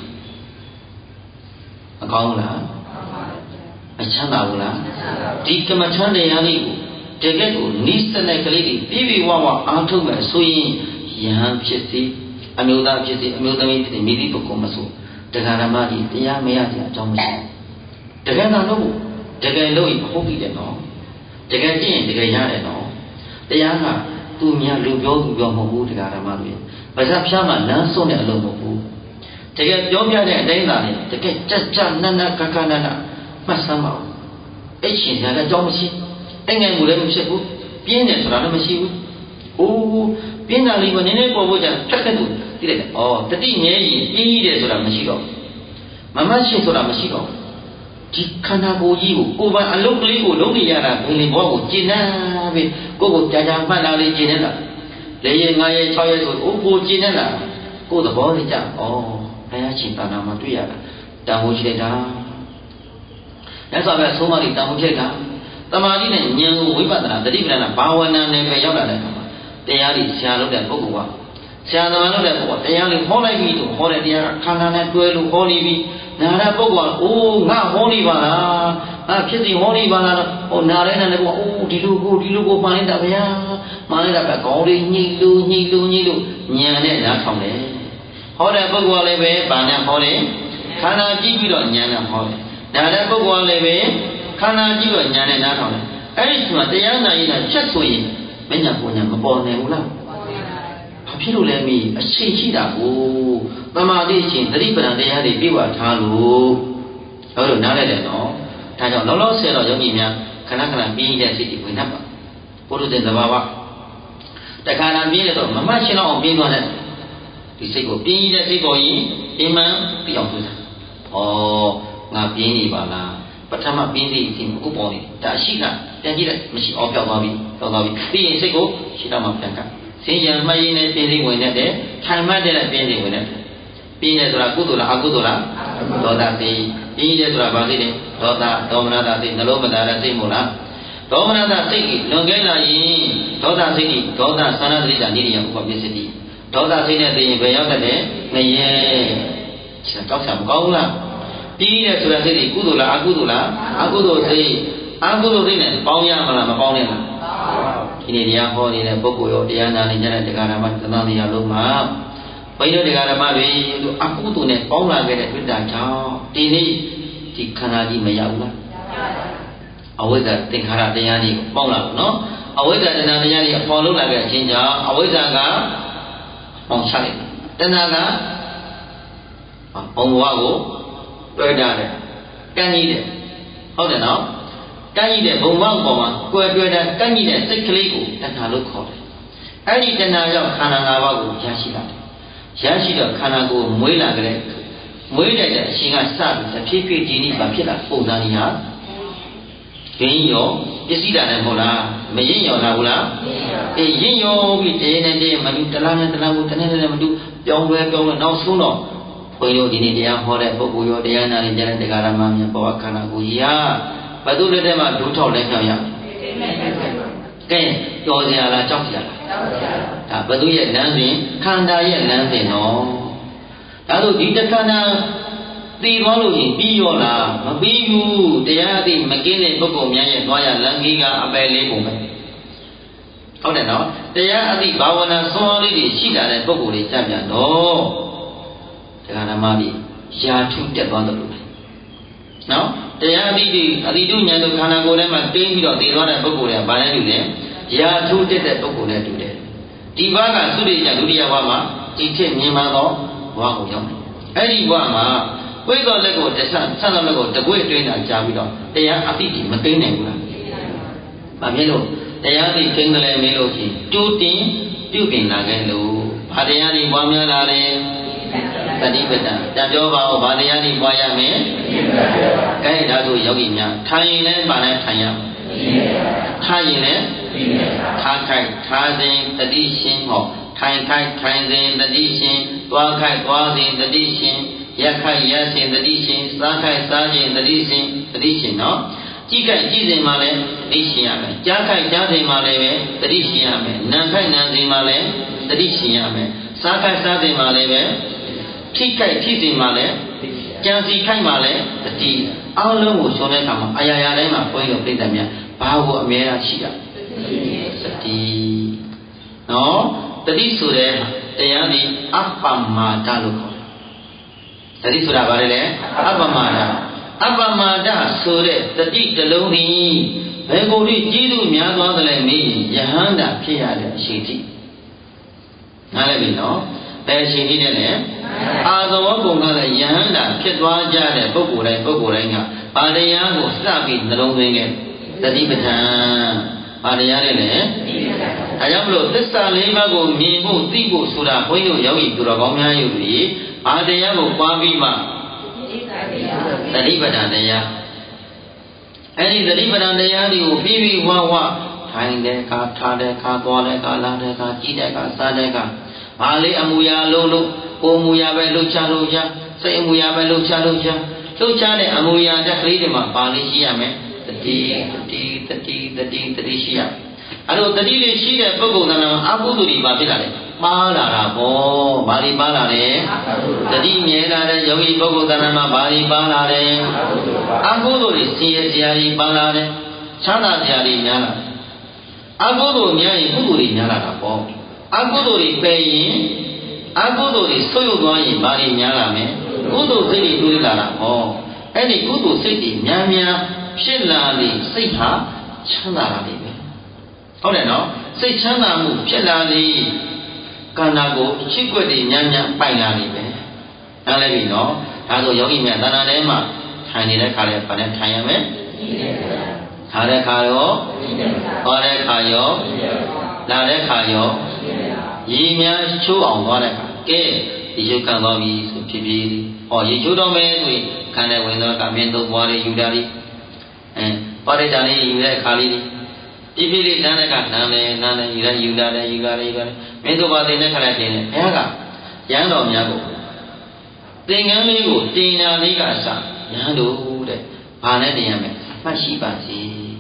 အကောင်းလားအချမ်းသာဘူးလားဒီကမ္မထမ်းတရားလေးကိုတကယ်ကိုနိစ္စနဲ့ကလေးတွေပြည့်ပြည့်ဝဝအားထုတ်မယ်ဆိုရင်ယဟန်ဖြစ်စီအမျိုးသားဖြစ်စီအမျိုးသမီးဖြစ်စီမိသည့်ပုဂ္ဂိုလ်မဆိုတရားဓမ္မကြီးတရားမရစရာအကြောင်းမရှိဘူးတကယ်သာလို့တကယ်လို့ဟုတ်ပြီတဲ့နော်တကယ်ကြည့်ရင်တကယ်ရတယ်နော်တရားကသူများလူပြောသူပြောမဟုတ်ဘူးတရားဓမ္မတွေဘာသာဖြားမှလမ်းစွန့်တဲ့အလုပ်မဟုတ်ဘူးတကယ်ပြောပြတဲ့အတိုင်းသာလေတကယ်ကြကြနက်နက်ကကနနမှတ်စမ်းပါဦးအဲ့ရှင်ရတဲ့အကြောင်းမရှိအဲ့ငယ်မှုလည်းမဖြစ်ဘူးပြင်းတယ်ဆိုတာလည်းမရှိဘူးအိုးပြင်းတာလေးကနည်းနည်းပေါ်ဖို့ကြဖြတ်တဲ့သူသိတယ်ဩတတိငယ်ကြီးပြင်းကြီးတယ်ဆိုတာမရှိတော့မမတ်ရှိဆိုတာမရှိတော့ဒီခန္ဓာကိုယ်ကြီးကိုကိုယ်ပိုင်အလုပ်ကလေးကိုလုပ်နေရတာဘယ်လိုဘောကိုကျင့်နေပြီကိုယ်ကိုကြာကြာမှတ်လာလေးကျင့်နေတာလေးရက်ငါးရက်ခြောက်ရက်ဆိုအိုးကိုကျင့်နေတာကိုယ်သဘောလေးကြဩဘုရားရှင်တာနာမှာတွေ့ရတာတန်ဖိုးရှိလိုက်တာမြတ်စွာဘုရားဆုံးမလေးတန်ဖိုးရှိလိုက်တာတမာတိနဲ့ဉာဏ်ကိုဝိပဿနာတတိပဌာနာဘာဝနာနဲ့ပဲရောက်လာတဲ့အခါမှာတရားလေးဆရာလုပ်တဲ့ပုဂ္ဂိုလ်ကဆရာသမားလုပ်တဲ့ပုဂ္ဂိုလ်တရားလေးဟောလိုက်ပြီဆိုဟောတဲ့တရားခန္ဓာနဲ့တွဲလို့ဟောနေပြီနာရပုဂ္ဂိုလ်ကအိုးငါဟောနေပါလားအာဖြစ်စီဟောနေပါလားဟိုနာရဲနဲ့လည်းကအိုးဒီလိုကိုဒီလိုကိုမှန်နေတာဗျာမှန်နေတာပဲခေါင်းလေးညှိလို့ညှိလို့ညှိလို့ဉာဏ်နဲ့နားထောင်တယ်ဟောတဲ့ပုဂ္ဂိုလ်ကလည်းပဲဗာနဲ့ဟောတယ်ခန္ဓာကြည့်ပြီးတော့ဉာဏ်နဲ့ဟောတယ်နာတဲ့ပုဂ္ဂိုလ်ကလည်းပဲခန္ဓာကြည့်တော့ဉာဏ်နဲ့နားထောင်တယ်အဲ့ဒီမှာတရားနာရင်ဖြတ်ဆိုရင်မညာပုံညာမပေါ်နိုင်ဘူးလားဘာဖြစ်လို့လဲမီးအရှိရှိတာကိုတမာတိရှင်သတိပဋ္ဌာန်တရားတွေပြည့်ဝထားလို့ဟုတ်လို့နားလဲတယ်နော်ဒါကြောင့်လောလောဆယ်တော့ယောဂီများခဏခဏပြင်းတဲ့စိတ်တွေဝင်တတ်ပါပုရုဇဉ်သဘာဝတခါတည်းပြင်းတယ်တော့မမတ်ရှင်းအောင်ပြင်းသွားတဲ့ဒီစိတ်ကိုပြင်းတဲ့စိတ်ပေါ်ရင်အိမ်မှန်ပြအောင်တွေ့တာဩငါပြင်းနေပါလားပထမပြင်းသေးရင်အခုပေါ်နေဒါရှိတာပြန်ကြည့်လိုက်မရှိအောင်ပြောက်သွားပြီပြောက်သွားပြီပြီးရင်စိတ်ကိုရှိတော့မှပြန်ကစင်ရံမှတ်ရင်းနဲ့ပြင်းသေးဝင်တဲ့ထိုင်မှတ်တဲ့ပြင်းသေးဝင်တဲ့ပြင်းတယ်ဆိုတာကုသိုလ်လားအကုသိုလ်လားဒေါသစိတ်ပြင်းတယ်ဆိုတာဘာစိတ်လဲဒေါသဒေါမနတာစိတ်နှလုံးမသားတဲ့စိတ်မို့လားဒေါမနတာစိတ်ကြီးလွန်ကဲလာရင်ဒေါသစိတ်ကြီးဒေါသသန္တာတိတာနိရိယဥပပစ္စတိဒေါသစိတ်နဲ့သိရင်ဘယ်ရောက်တဲ့ငရဲချက်တော့ဆက်မကောင်းဘူးလားပြီးတယ်ဆိုတဲ့စိတ်တွေကုသိုလ်လားအကုသိုလ်လားအကုသိုလ်စိတ်အကုသိုလ်စိတ်နဲ့ပေါင်းရမလားမပေါင်းနဲ့လားဒီနေ့တရားဟောနေတဲ့ပုဂ္ဂိုလ်ရောတရားနာနေကြတဲ့တရားဓမ္မသံဃာတရားလုံးမှာဘိဓိတရားဓမ္မတွေတို့အကုသိုလ်နဲ့ပေါင်းလာခဲ့တဲ့ဝိတ္တကြောင့်ဒီနေ့ဒီခန္ဓာကြီးမရဘူးလားအဝိဇ္ဇာသင်္ခါရတရားကြီးပေါင်းလာလို့နော်အဝိဇ္ဇာတဏှာတရားကြီးအပေါ်လုံးလာခဲ့ခြင်းကြောင့်အဝိဇ္ဇာကအောင်ချလိုက်တဏှာကဘုံဘဝကိုတွေ့တာတယ်ကန့်ကြီးတယ်ဟုတ်တယ်နော်ကန့်ကြီးတဲ့ဘုံဘဝပေါ်မှာကွယ်တွေ့တာကန့်ကြီးတဲ့စိတ်ကလေးကိုတဏှာလို့ခေါ်တယ်အဲ့ဒီတဏှာကြောင့်ခန္ဓာ၅ပါးကိုရရှိလာတယ်ရရှိတော့ခန္ဓာကိုယ်မွေးလာကြတဲ့မွေးလိုက်တဲ့အရှင်ကစပြီးဖြည်းဖြည်းဒီနေ့ဘာဖြစ်လာပုံစံကြီးဟာရင်းရောပစ္စည်းတာနဲ့မဟုတ်လားမရင်းရောလားဟုတ်လားအေးရင်းရောပြီးတရေနဲ့တရေမတူတလားနဲ့တလားကိုတနေ့နဲ့မတူပြောင်းလဲပြောင်းလဲနောက်ဆုံးတော့ဘုန်းကြီးတို့ဒီနေ့တရားဟောတဲ့ပုဂ္ဂိုလ်ရောတရားနာနေကြတဲ့တရားဓမ္မများဘဝခန္ဓာကိုယ်ကြီးဟာဘယ်သူလက်ထက်မှာဒုထောက်လဲပြောင်းရကဲကြော်စရာလားကြောက်စရာလားဒါဘယ်သူရဲ့လမ်းစဉ်ခန္ဓာရဲ့လမ်းစဉ်နော်ဒါဆိုဒီတခန္ဓာသိသွားလို့ရင်ပြီးရောလားမပြီးဘူးတရားအသိမကင်းတဲ့ပုဂ္ဂိုလ်များရဲ့သွားရလမ်းကြီးကအပယ်လေးပုံပဲဟုတ်တယ်နော်တရားအသိဘာဝနာဆွမ်းလေးတွေရှိလာတဲ့ပုဂ္ဂိုလ်တွေကြပြန်တော့တရားဓမ္မကြီးယာထုတက်သွားတယ်လို့နော်တရားအသိတွေအသိတုဉာဏ်တို့ခန္ဓာကိုယ်ထဲမှာတင်းပြီးတော့သိသွားတဲ့ပုဂ္ဂိုလ်တွေကဘာလဲတူလဲယာထုတက်တဲ့ပုဂ္ဂိုလ်နဲ့တူတယ်ဒီဘကသုရိယဒုတိယဘဝမှာဒီထက်မြင်မှသောဘဝကိုရောက်တယ်အဲ့ဒီဘဝမှာဝိသောလက်ကိုတဆဆန်းသောလက်ကိုတကွေ့တွင်းတာကြားပြီးတော့တရားအသိကြီးမသိနိုင်ဘူးလားဘာဖြစ်လို့တရားသိသိတယ်လဲမေးလို့ရှိရင်တူတင်ပြုပြင်လာခဲ့လို့ဘာတရားတွေပွားများလာလဲတတိပတ္တတပြောပါဦးဘာတရားတွေပွားရမယ်အဲဒါဆိုယောဂီများထိုင်ရင်လည်းပါနဲ့ထိုင်ရမယ်ထားရင်လည်းထားခိုက်ထားစဉ်တတိရှင်ဟောထိုင်ခိုက်ထိုင်စဉ်တတိရှင်သွားခိုက်သွားစဉ်တတိရှင်ရက်ခိုက်ရက်စဉ်တတိရှင်စားခိုက်စားစဉ်တတိရှင်တတိရှင်နော်ကြည့်ခိုက်ကြည့်စဉ်မှာလည်းတတိရှင်ရမယ်ကြားခိုက်ကြားစဉ်မှာလည်းပဲတတိရှင်ရမယ်နံခိုက်နံစဉ်မှာလည်းတတိရှင်ရမယ်စားခိုက်စားစဉ်မှာလည်းပဲထိခိုက်ထိစဉ်မှာလည်းကြံစီခိုက်မှာလည်းတတိအားလုံးကိုရှုံးတဲ့အခါမှာအရာရာတိုင်းမှာဘုန်းကြီးတို့ပြိတ္တများဘာကိုအမြဲတမ်းရှိတာတတိနော်တတိဆိုတဲ့တရားဒီအပ္ပမာဒလို့ခေါ်တယ်တတိဆိုတာဘာလဲလဲအပ္ပမာဒအပ္ပမာဒဆိုတဲ့တတိတလုံးဒီဘယ်ကိုဒီကျေးဇူးများသွားတယ်လဲမေးရင်ယဟန္တာဖြစ်ရတဲ့အရှိတိနားလည်ပြီနော်ဘယ်အရှိတိနဲ့လဲအာသဝကုံကလည်းယဟန္တာဖြစ်သွားကြတဲ့ပုဂ္ဂိုလ်တိုင်းပုဂ္ဂိုလ်တိုင်းကဘာတရားကိုစပြီးနှလုံးသွင်းခဲ့တတိပဋ္ဌာန်ဘာတရားလဲလဲဒါကြောင့်မလို့သစ္စာလေးပါးကိုမြင်ဖို့သိဖို့ဆိုတာဘုန်းကြီးတို့ယောဂီသူတော်ကောင်းများယုတ်ပြီးဘာတရားကိုပွားပြီးမှတတိပဋ္ဌာန်တရားအဲ့ဒီတတိပဋ္ဌာန်တရားတွေကိုပြီးပြီးဝါဝထိုင်တဲ့အခါထားတဲ့အခါသွားတဲ့အခါလာတဲ့အခါကြည့်တဲ့အခါစားတဲ့အခါဘာလေးအမူအရာလုံးလို့ကိုယ်မူအရာပဲလှုပ်ရှားလို့ရစိတ်အမူအရာပဲလှုပ်ရှားလို့ရလှုပ်ရှားတဲ့အမူအရာတက်ကလေးတွေမှာဘာလေးရှိရမယ်တတိတတိတတိတတိတတိရှိရအဲ့လိုတတိလေးရှိတဲ့ပုဂ္ဂိုလ်ကအကုသိုလ်တွေဘာဖြစ်လာလဲပါလာတာပေါ့ဘာတွေပါလာလဲတတိမြဲလာတဲ့ယောဂီပုဂ္ဂိုလ်ကမှာဘာတွေပါလာလဲအကုသိုလ်တွေဆင်းရဲစရာတွေပါလာတယ်ချမ်းသာစရာတွေများလာတယ်အကုသိုလ်များရင်ကုသိုလ်တွေများလာတာပေါ့အကုသိုလ်တွေပယ်ရင်အကုသိုလ်တွေဆုတ်ယုတ်သွားရင်ဘာတွေများလာမလဲကုသိုလ်စိတ်တွေတွေးလာတာပေါ့အဲ့ဒီကုသိုလ်စိတ်တွေများများဖြစ်လာလေစိတ်ဟာချမ်းသာလာတယ်ပဲဟုတ်တယ်နော်စိတ်ချမ်းသာမှုဖြစ်လာလေခန္ဓာကိုယ်အချစ်ကွက်တွေများများပိုင်လာလိမ့်မယ်။နားလည်ပြီနော်။ဒါဆိုယောဂီများတဏ္ဍာထဲမှာထိုင်နေတဲ့ခါလဲဘာနဲ့ထိုင်ရမလဲ။ထားတဲ့ခါရောသွားတဲ့ခါရောလာတဲ့ခါရောရေများချိုးအောင်သွားတဲ့ခါကဲဒီရုပ်ကံသွားပြီဆိုဖြစ်ဖြစ်ဟောရေချိုးတော့မယ်ဆိုရင်ခန္ဓာဝင်တော့ကမင်းတို့ဘွားလေးယူတာလေးအဲပါရိတ္တလေးယူတဲ့ခါလေးဒီပြည့်လေးလမ်းတဲ့ကလမ်းလေလမ်းလေယူရယူလာတယ်ယူလာတယ်ယူလာတယ်မင်းတို့ဘာတင်တဲ့ခါလဲတင်တယ်ဘုရားကရဟန်းတော်များကိုသင်္ကန်းလေးကိုတင်နာလေးကအစရဟန်းတို့တဲ့ဘာနဲ့တင်ရမလဲအမှတ်ရှိပါစေ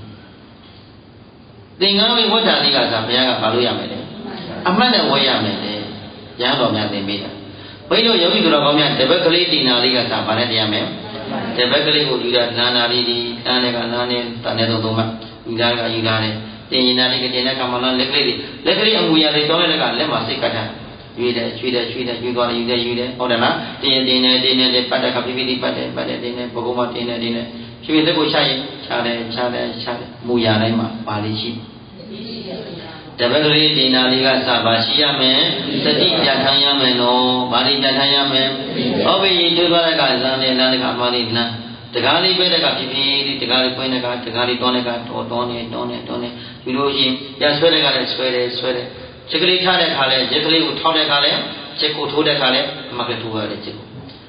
သင်္ကန်းလေးဝတ်တာလေးကစဘုရားကဘာလို့ရမယ်လဲအမှတ်နဲ့ဝတ်ရမယ်လေရဟန်းတော်များသင်ပေးတာဘုန်းကြီးတို့ယောဂီတော်ကောင်းများတပတ်ကလေးတင်နာလေးကစဘာနဲ့တင်ရမလဲတပတ်ကလေးကိုယူတာလမ်းနာလေးဒီလမ်းလေးကလမ်းနဲ့တန်တဲ့သုံးသုံးမှယူတာကယူတာတယ်တင်ရင်နာလေးကတင်တဲ့ကမ္မလာလက်ကလေးတွေလက်ကလေးအမူအရာတွေတောင်းတဲ့ကလက်မှာစိတ်ကတ်တာရွေးတယ်ချွေးတယ်ချွေးတယ်ရွေးသွားတယ်ယူတယ်ယူတယ်ဟုတ်တယ်လားတင်ရင်တင်တယ်တင်တယ်ပတ်တဲ့ခါပြပြတိပတ်တယ်ပတ်တယ်တင်တယ်ဘကုံမတင်တယ်တင်တယ်ဖြည်းဖြည်းသက်ကိုချရင်ချတယ်ချတယ်ချတယ်မူအရာတိုင်းမှာပါလိရှိတ Tabakari Dinaliga Sabashiyame, Sati Jatayame no, Bari Jatayame, Obi Jubalaka Zane Nalika Marina, the Gali Bedaka Pipi, the Gali Poinaka, the Gali Tonica, Tone, Tone, Tone, Yuroshi, Yaswedaka, Swede, Swede, Chikli Tade Kale, Jekli Utode Kale, Cheko Tode Kale, Maketua, the Cheko.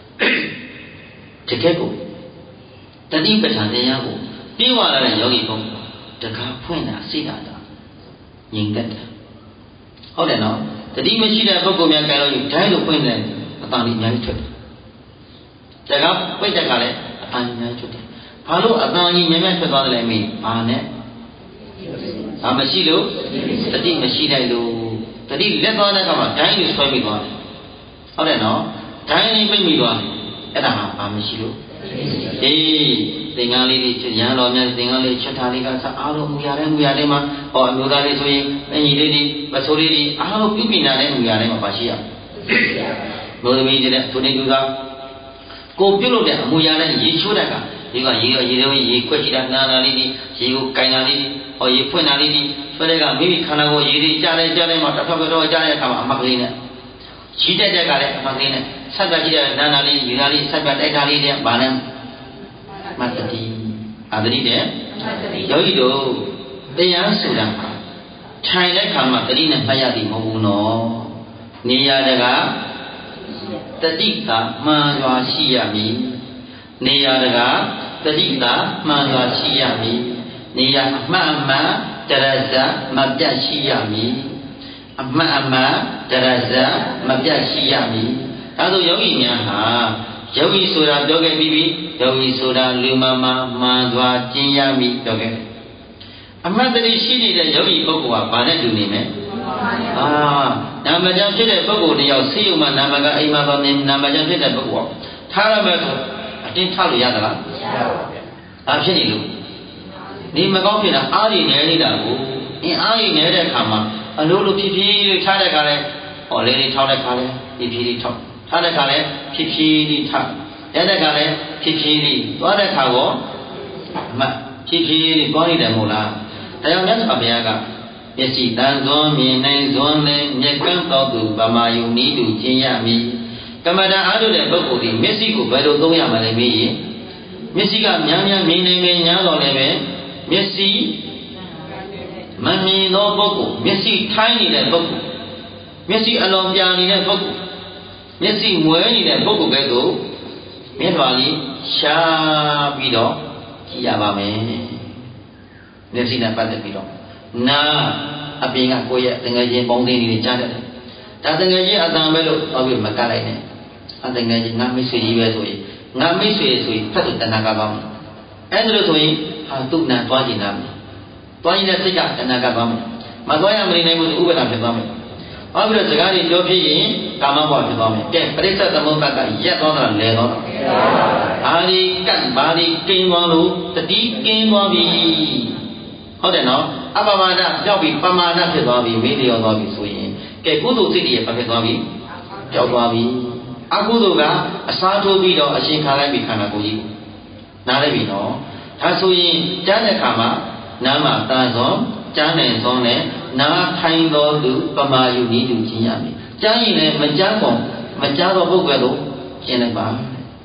Chekeko, the deep Yago, Piwala Yogi, the Kapuena, Sidata. That. How then now? The demon she had book of your gallery, try to point them upon the united. The gap, wait a galley, upon united. Hello, upon the united bottle, I mean, Pane. A machilo, the demon she had do. The demon let on the come, tiny is probably gone. How then now? Tiny baby gone. And a machilo. Hey. Tingali, Yano, Tingali, Chatalika, Alo, Muyarem, Muyarema, or Mudari, and Yidi, Basuri, Alo, Pupina, and Muyarema Pashia. Motivated to Niguga. Go below them, Muyaren, Yishudaka. You are here, you question Nana Lidi, you Kainali, or you Punalidi, Fedega, maybe Kanago, Yidi, Jare, Jare, Matapado, Jare, Magrina. She did a Gale, Magrina, Sabatia, Nanali, Yunali, Sabat, Banam. Matati, Adri there, Yoido, they are Sudan. China Kamatarina Payadi Mono, Niadaga, Tadika, Manwa Shiami, Niadaga, Tadika, Manwa Shiami, Nia Mama, Teresa, Mabia Shiami, Mama, Teresa, Mabia Shiami, Ado Yogi Yaha. Yogi Sura Doge Bibi, Yogi Sura Lumama, Mandwa, Jinyami, Doge. A mother is she did a Yogi Pokua, Banadunime. Ah, Namajan said a Pogo, the Yosima, Namaga, Imaba, Namajan said a Pokua. Tarabato, I didn't tell you Yadala. I'm saying you. Nimagopina, Ali Nerida, in Ali Nerekama, a little Pipi, Tadakale, or Lady Tadakale, if he talk. Tadakale, Pipi, Yadakale, Pipi, Wadakago, Pipi, Bonnie de Mola. They are not Abiaga. Yes, he done zone, me, name zone, Yakan Totu, Bama, you need to Jinyami. Kamada Adu de Bokudi, Messico, Bedo Doyama, Messica, Yanya, me, name, Yano, Messi, Mammy, no Boko, Messi, tiny de Boko, Messi, along Yanni de Boko. Messi Muani and Boko Bedo, Medvali, Shabido, Yabame, Nesina Patapido. Na, a being a poet, the Najan Bonding in the channel. Tatangaji Adamelo, of Macarene. I think I Namisui Yesui, Namisui, Patu Tanagabam. Andrew Hatuna Twajinam. Twajina Sika and Nagabam. Magoya Marine was Uber of the Bam. Over the Gari Jopi, Kamaba to Bam. Get Presa the Mokaka, yet on a level. Ali Kan Badi came on the deep game of the. How then now? Abamada, Jobi, Pamana, Pedavi, Media Bobby Swing. Get Gudu City, Papedavi, Jobavi, Aguduga, a Sato Bido, a Shinkalabi Kanagoyi. Naravino, Tasui, Janakama, Nama Tazon, Jane Zone, Na Taindo, Pama, you need to Jiami. Jane, Majako, Majako Bogado, Jeneba.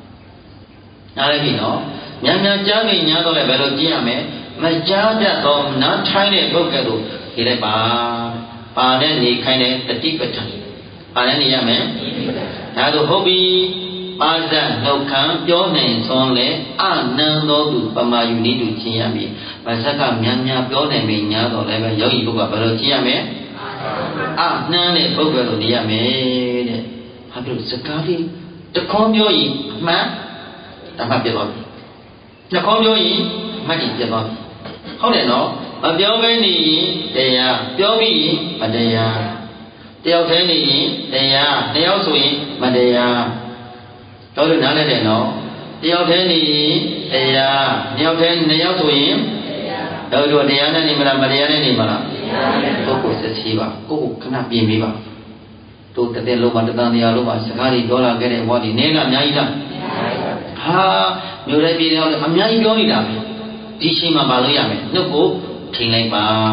Naravino, Yana Jami, Yano, Velo Giame. Majaja dom not China Bogado, Hileba, Panani kind of the Tibetan. Panani Yaman, Nado Hobby, Maza, no camp, your names only, ah, no, do, Pama, you need to Chiami. Masaka, Yanya, your name, Yado, Level, Yogi Boga, Chiame. Ah, Nane Bogado, Yame, Habu Sakati, the Combio, Ma, the Happy Lobby. The Combio, Magi, how then, no? A Biogani, they are Biogi, Madea. They are Penny, they are, they also in Madea. Go to another no. They are Penny, they are, they are Penny, they also in. Go to the other Nimana, Mariana Nimana. Coco says Hiva, Coco cannot be Miva. To the Loma, the Aloma, Sakari, Dola, get a body, Nena, Naida. Ha, you let me know, I'm not going. Dishima Baluyame, no go, King Lake Ba,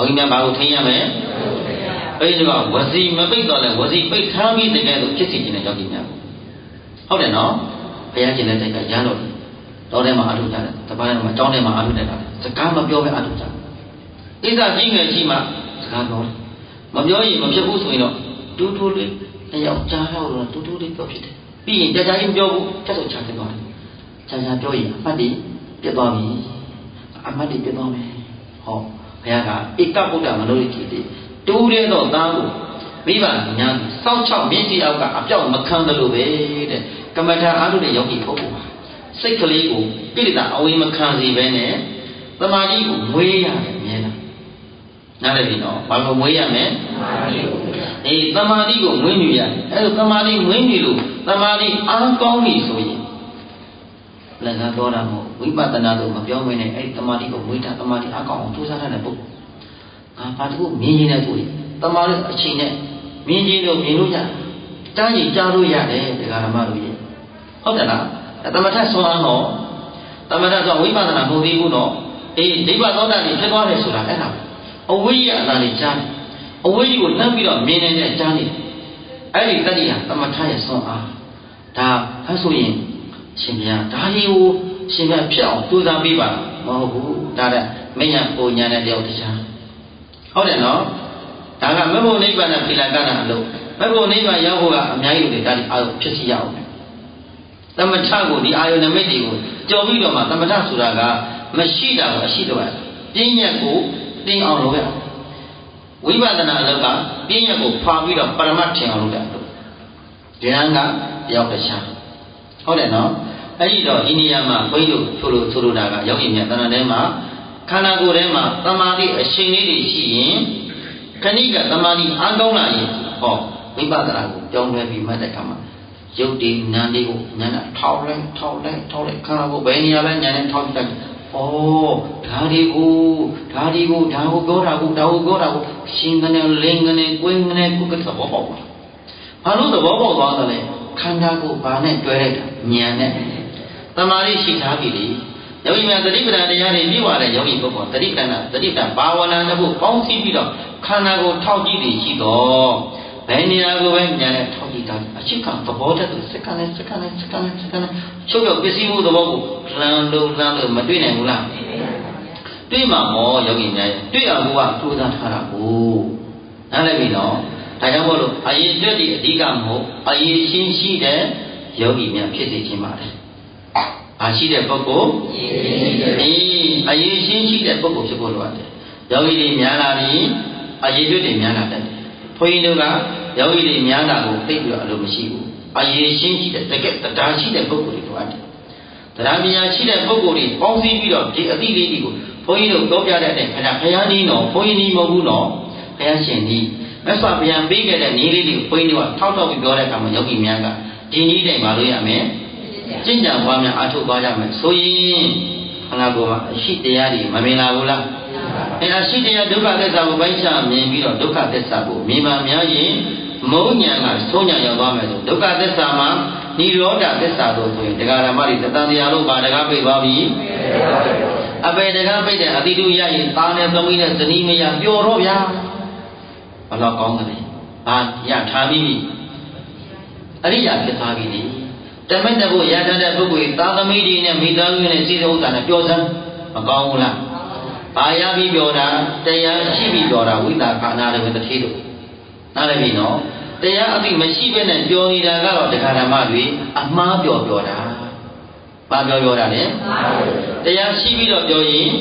ယောဂီများဘာကိုထိန်းရမလဲအဲ့ဒီကဝစီမပိတ်တော့လဲဝစီပိတ်ထားပြီးတကယ်လို့ဖြစ်စီခြင်းတဲ့ယောဂီများဟုတ်တယ်နော်ဘုရားရှင်တဲ့တိုက်ကရမ်းတော့တော်ထဲမှာအထုကြတယ်တပိုင်းမှာတောင်းထဲမှာအထုတက်တာစကားမပြောဘဲအထုကြဣဇာကြီးငယ်ကြီးမှစကားပြောတယ်မပြောရင်မဖြစ်ဘူးဆိုရင်တော့တူတူလေးတယောက်ကြားရောက်တော့တူတူလေးပြောဖြစ်တယ်ပြီးရင်ကြာကြာကြီးမပြောဘူးချက်တော့ချဖြစ်သွားတယ်ကြာကြာပြောရင်အမှတ်တွေပြတ်သွားပြီအမှတ်တွေပြတ်သွားမယ်ဟောဘုရားကဧကဗုဒ္ဓမနိုရတိတိတူတဲ့တော့သားကိုမိဘညာစောက်ချောက်မြင့်စီအောက်ကအပြောက်မခံတယ်လို့ပဲတဲ့ကမ္မထာအားထုတ်တဲ့ယောဂီပုဂ္ဂိုလ်ပါစိတ်ကလေးကိုပိဋကအဝေးမခံစေပဲနဲ့သမာဓိကိုမွေးရတယ်မြဲတာနားလည်ပြီနော်ဘာလို့မွေးရမလဲအေးသမာဓိကိုမွေးမြူရတယ်အဲ့လိုသမာဓိမွေးမြူလို့သမာဓိအားကောင်းပြီဆိုရင်လည်းငါပြောတာမဟုတ်ဝိပဿနာလို့မပြောမင်းနဲ့အဲ့ဒီသမာဓိကိုမွေးတာသမာဓိအားကောင်းအောင်ကြိုးစားရတဲ့ပုဂ္ဂိုလ်အာဘာတခုမြင်နေတဲ့သူသမာဓိအချိန်နဲ့မြင်ချင်းလို့မြင်လို့ရတယ်တားရင်ကြားလို့ရတယ်ဒကာဓမ္မတို့ရဲ့ဟုတ်တယ်လားသမထဆွမ်းအားတော့သမထဆိုဝိပဿနာမဟုတ်သေးဘူးနော်အေးဒိဗ္ဗသောတာကြီးဖြစ်သွားတယ်ဆိုတာအဲ့ဒါအဝိယအတားလေးကြားအဝိယကိုနှမ်းပြီးတော့မြင်နေတဲ့ကြားနေအဲ့ဒီတတိယသမထရဲ့ဆွမ်းအားဒါအဲဆိုရင်ရှင်ဘုရားဒါကြီးကိုရှင်ဘုရားဖြစ်အောင်ကြိုးစားပေးပါမဟုတ်ဘူးဒါတဲ့မညာပုံညာနဲ့တယောက်တခြားဟုတ်တယ်နော်ဒါကမဘုံနိဗ္ဗာန်နဲ့ဖိလာကနာအလို့မဘုံနိဗ္ဗာန်ရောက်ဖို့ကအများကြီးလို့ဒါဒီအာရုံဖြစ်စီရအောင်သမထကိုဒီအာယုန်နမိတ်တွေကိုကြော်ပြီးတော့မှသမထဆိုတာကမရှိတာကိုအရှိတော့ပြင်းညက်ကိုတင်းအောင်လုပ်ရဝိပဿနာအလုပ်ကပြင်းညက်ကိုဖာပြီးတော့ပရမတ်ထင်အောင်လုပ်တယ်လို့ဒီဟန်ကတယောက်တစ်ခြားဟုတ်တယ်နော်အဲ့ဒီတော့ဒီနေရာမှာဘုန်းကြီးတို့ဆိုလို့ဆိုလိုတာကယောဂီမြတ်တဏ္ဍာထဲမှာခန္ဓာကိုယ်ထဲမှာသမာဓိအရှိန်လေးတွေရှိရင်ခဏိကသမာဓိအားကောင်းလာရင်ဟောဝိပဿနာကိုပြောင်းလဲပြီးမှတ်တဲ့အခါမှာရုပ်တည်နာမ်တွေကိုညာနဲ့ထောက်လိုက်ထောက်လိုက်ထောက်လိုက်ခန္ဓာကိုယ်ဘယ်နေရာလဲညာနဲ့ထောက်လိုက်ဩဓာဒီကိုဓာဒီကိုဓာကိုပြောတာကိုဓာကိုပြောတာကိုရှင်ကနေလင်းကနေကွင်းကနေကုကသဘောပေါက်ပါဘာလို့သဘောပေါက်သွားသလဲခန္ဓာကိုယ်ဘာနဲ့တွဲလိုက်တာညာနဲ့တမာရီရှိထားပြီလေယောဂီများသတိပဋ္ဌာန်တရားတွေပြီးသွားတဲ့ယောဂီပုဂ္ဂိုလ်သတိပဋ္ဌာန်သတိပဋ္ဌာန်ဘာဝနာတစ်ခုပေါင်းစည်းပြီးတော့ခန္ဓာကိုယ်ထောက်ကြည့်ပြီးရှိတော့ဘယ်နေရာကိုပဲညာနဲ့ထောက်ကြည့်တာအရှိကသဘောတည်းစက္ကန့်နဲ့စက္ကန့်နဲ့စက္ကန့်နဲ့စက္ကန့်နဲ့ချုပ်ရပစ္စည်းမှုသဘောကိုလှမ်းလို့လှမ်းလို့မတွေ့နိုင်ဘူးလားတွေ့မှာဟောယောဂီများရဲ့တွေ့အောင်ကကြိုးစားထားတာကိုနားလည်ပြီနော်ဒါကြောင့်မို့လို့အရေးအတွက်ဒီအဓိကမဟုတ်အရေးရှင်းရှိတဲ့ယောဂီများဖြစ်စေခြင်းပါတယ်။အားရှိတဲ့ပုဂ္ဂိုလ်အေးအရေးရှင်းရှိတဲ့ပုဂ္ဂိုလ်ဖြစ်ဖို့လိုအပ်တယ်။ယောဂီတွေများလာပြီးအရေးအတွက်တွေများလာတတ်တယ်။ဘုန်းကြီးတို့ကယောဂီတွေများလာကိုသိပြီးတော့အလိုမရှိဘူး။အရေးရှင်းရှိတဲ့တကယ်တရားရှိတဲ့ပုဂ္ဂိုလ်တွေလိုအပ်တယ်။တရားဉာဏ်ရှိတဲ့ပုဂ္ဂိုလ်တွေပေါင်းစည်းပြီးတော့ဒီအသည့်လေးတွေကိုဘုန်းကြီးတို့ပြောပြတဲ့အတိုင်းခဏဘုရားနည်းတော့ဘုန်းကြီးနည်းမဟုတ်ဘူးနော်။ဘုရားရှင်နည်းမြတ်စွာဘုရားပေးခဲ့တဲ့နည်းလေးတွေကိုဘုန်းကြီးတို့ကထောက်ထောက်ပြီးပြောတဲ့အခါမှာယောဂီများကဒီနည်းတိုင်းမလုပ်ရမယ်ကျင့်ကြံပွားများအားထုတ်သွားကြမယ်ဆိုရင်ခန္ဓာကိုယ်မှာအရှိတရားတွေမမြင်လာဘူးလားအဲအရှိတရားဒုက္ခသစ္စာကိုပိုင်းခြားမြင်ပြီးတော့ဒုက္ခသစ္စာကိုမြင်ပါများရင်မုံညာကဆုံးညာရောက်သွားမယ်ဆိုဒုက္ခသစ္စာမှာនិရောဓသစ္စာတို့ဆိုရင်တရားဓမ္မတွေတန်တရားလို့ပါတရားပိတ်သွားပြီအပေတရားပိတ်တဲ့အတိတုရရင်သားနဲ့သမီးနဲ့ဇနီးမယားပျော်တော့ဗျာဘလို့ကောင်းတယ်အာရထားပြီအရိယာဖြစ်သွားပြီလေတမက်တဖို့ရထားတဲ့ပုဂ္ဂိုလ်သာသမီတွေနဲ့မိသားစုနဲ့စိတ်ဥစ္စာနဲ့ပျော်စမ်းမကောင်းဘူးလားဘာရပြီးပျော်တာတရားရှိပြီးပျော်တာဝိသကာနာတွေတတိတို့နားလည်ပြီနော်တရားအသိမရှိဘဲနဲ့ပျော်နေတာကတော့တရားဓမ္မတွေအမှားပျော်ပျော်တာဘာပျော်ပျော်တာလဲတရားရှိပြီးတော့ပျော်ရင်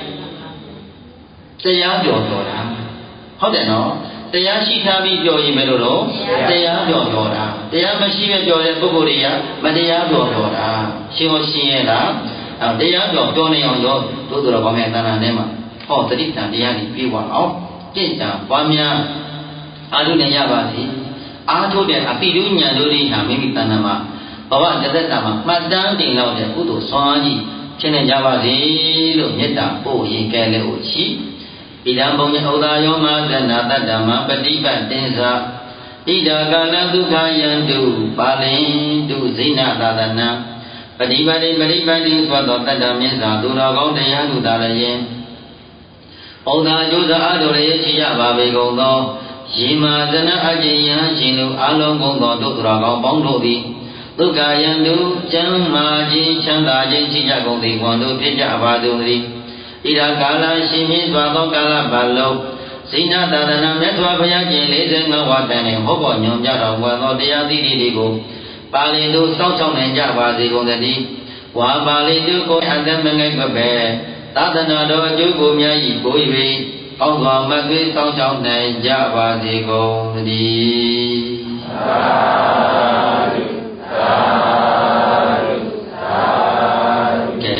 တရားပျော်ပျော်တာဟုတ်တယ်နော်တရားရှိထားပြီးပြောရင်မလို့တော့တရားပြောပြောတာတရားမရှိပဲပြောတဲ့ပုဂ္ဂိုလ်တွေကမတရားပြောပြောတာရှင်းဟောရှင်းရဲ့လားအဲတရားပြောပြောနေအောင်ရောတို့တို့တော့ဘာမှတဏ္ဍာနဲ့မှာဟောတတိတန်တရားကြီးပြေးသွားအောင်ကြင်ကြံပွားများအာထုနဲ့ရပါစေအာထုတဲ့အပိဓုဉာဏ်တို့တွေဟာမိမိတဏ္ဍာမှာဘဝတသက်တာမှာမှတ်တမ်းတင်လောက်တဲ့ကုသိုလ်ဆွမ်းအားကြီးဖြစ်နေကြပါစေလို့မေတ္တာပို့ရင်ကဲလေကိုရှိဣဒံဘုံညဥဒာယောမသနာတတ္တမပฏิပတ်တင်္စာဣဒာကာလဒုက္ခယံတုပါလင်တုဇိနသာသနာပฏิပတ်တိပฏิပတ်တိသောသောတတ္တမြစ္ဆာသူတော်ကောင်းတရားသူသာလည်းယင်ဩသာကျိုးသာအထုလည်းရှိကြပါပေကုန်သောယေမာသနအကျဉ်ယံရှင်တို့အလုံးကုန်သောတို့တော်ကောင်းပေါင်းတို့သည်ဒုက္ခယံတုကျမ်းမာခြင်းချမ်းသာခြင်းရှိကြကုန်သည်ဝန်တို့ဖြစ်ကြပါသည်ဣဒာကာလရှင်မြင့်စွာသောကာလပတ်လုံးဇိနာသာသနာမြတ်စွာဘုရားကျင့်၄၅ဝါတန်နှင့်ဟောပေါ်ညွှန်ပြတော်မူသောတရားသီးတွေကိုပါဠိတို့စောင့်ရှောက်နိုင်ကြပါစေကုန်သတည်းဝါပါဠိတို့ကိုအသက်မငယ်ပဲသာသနာတော်အကျိုးကိုများ၏ကို၍အောက်စွာမသွေးစောင့်ရှောက်နိုင်ကြပါစေကုန်သတည်း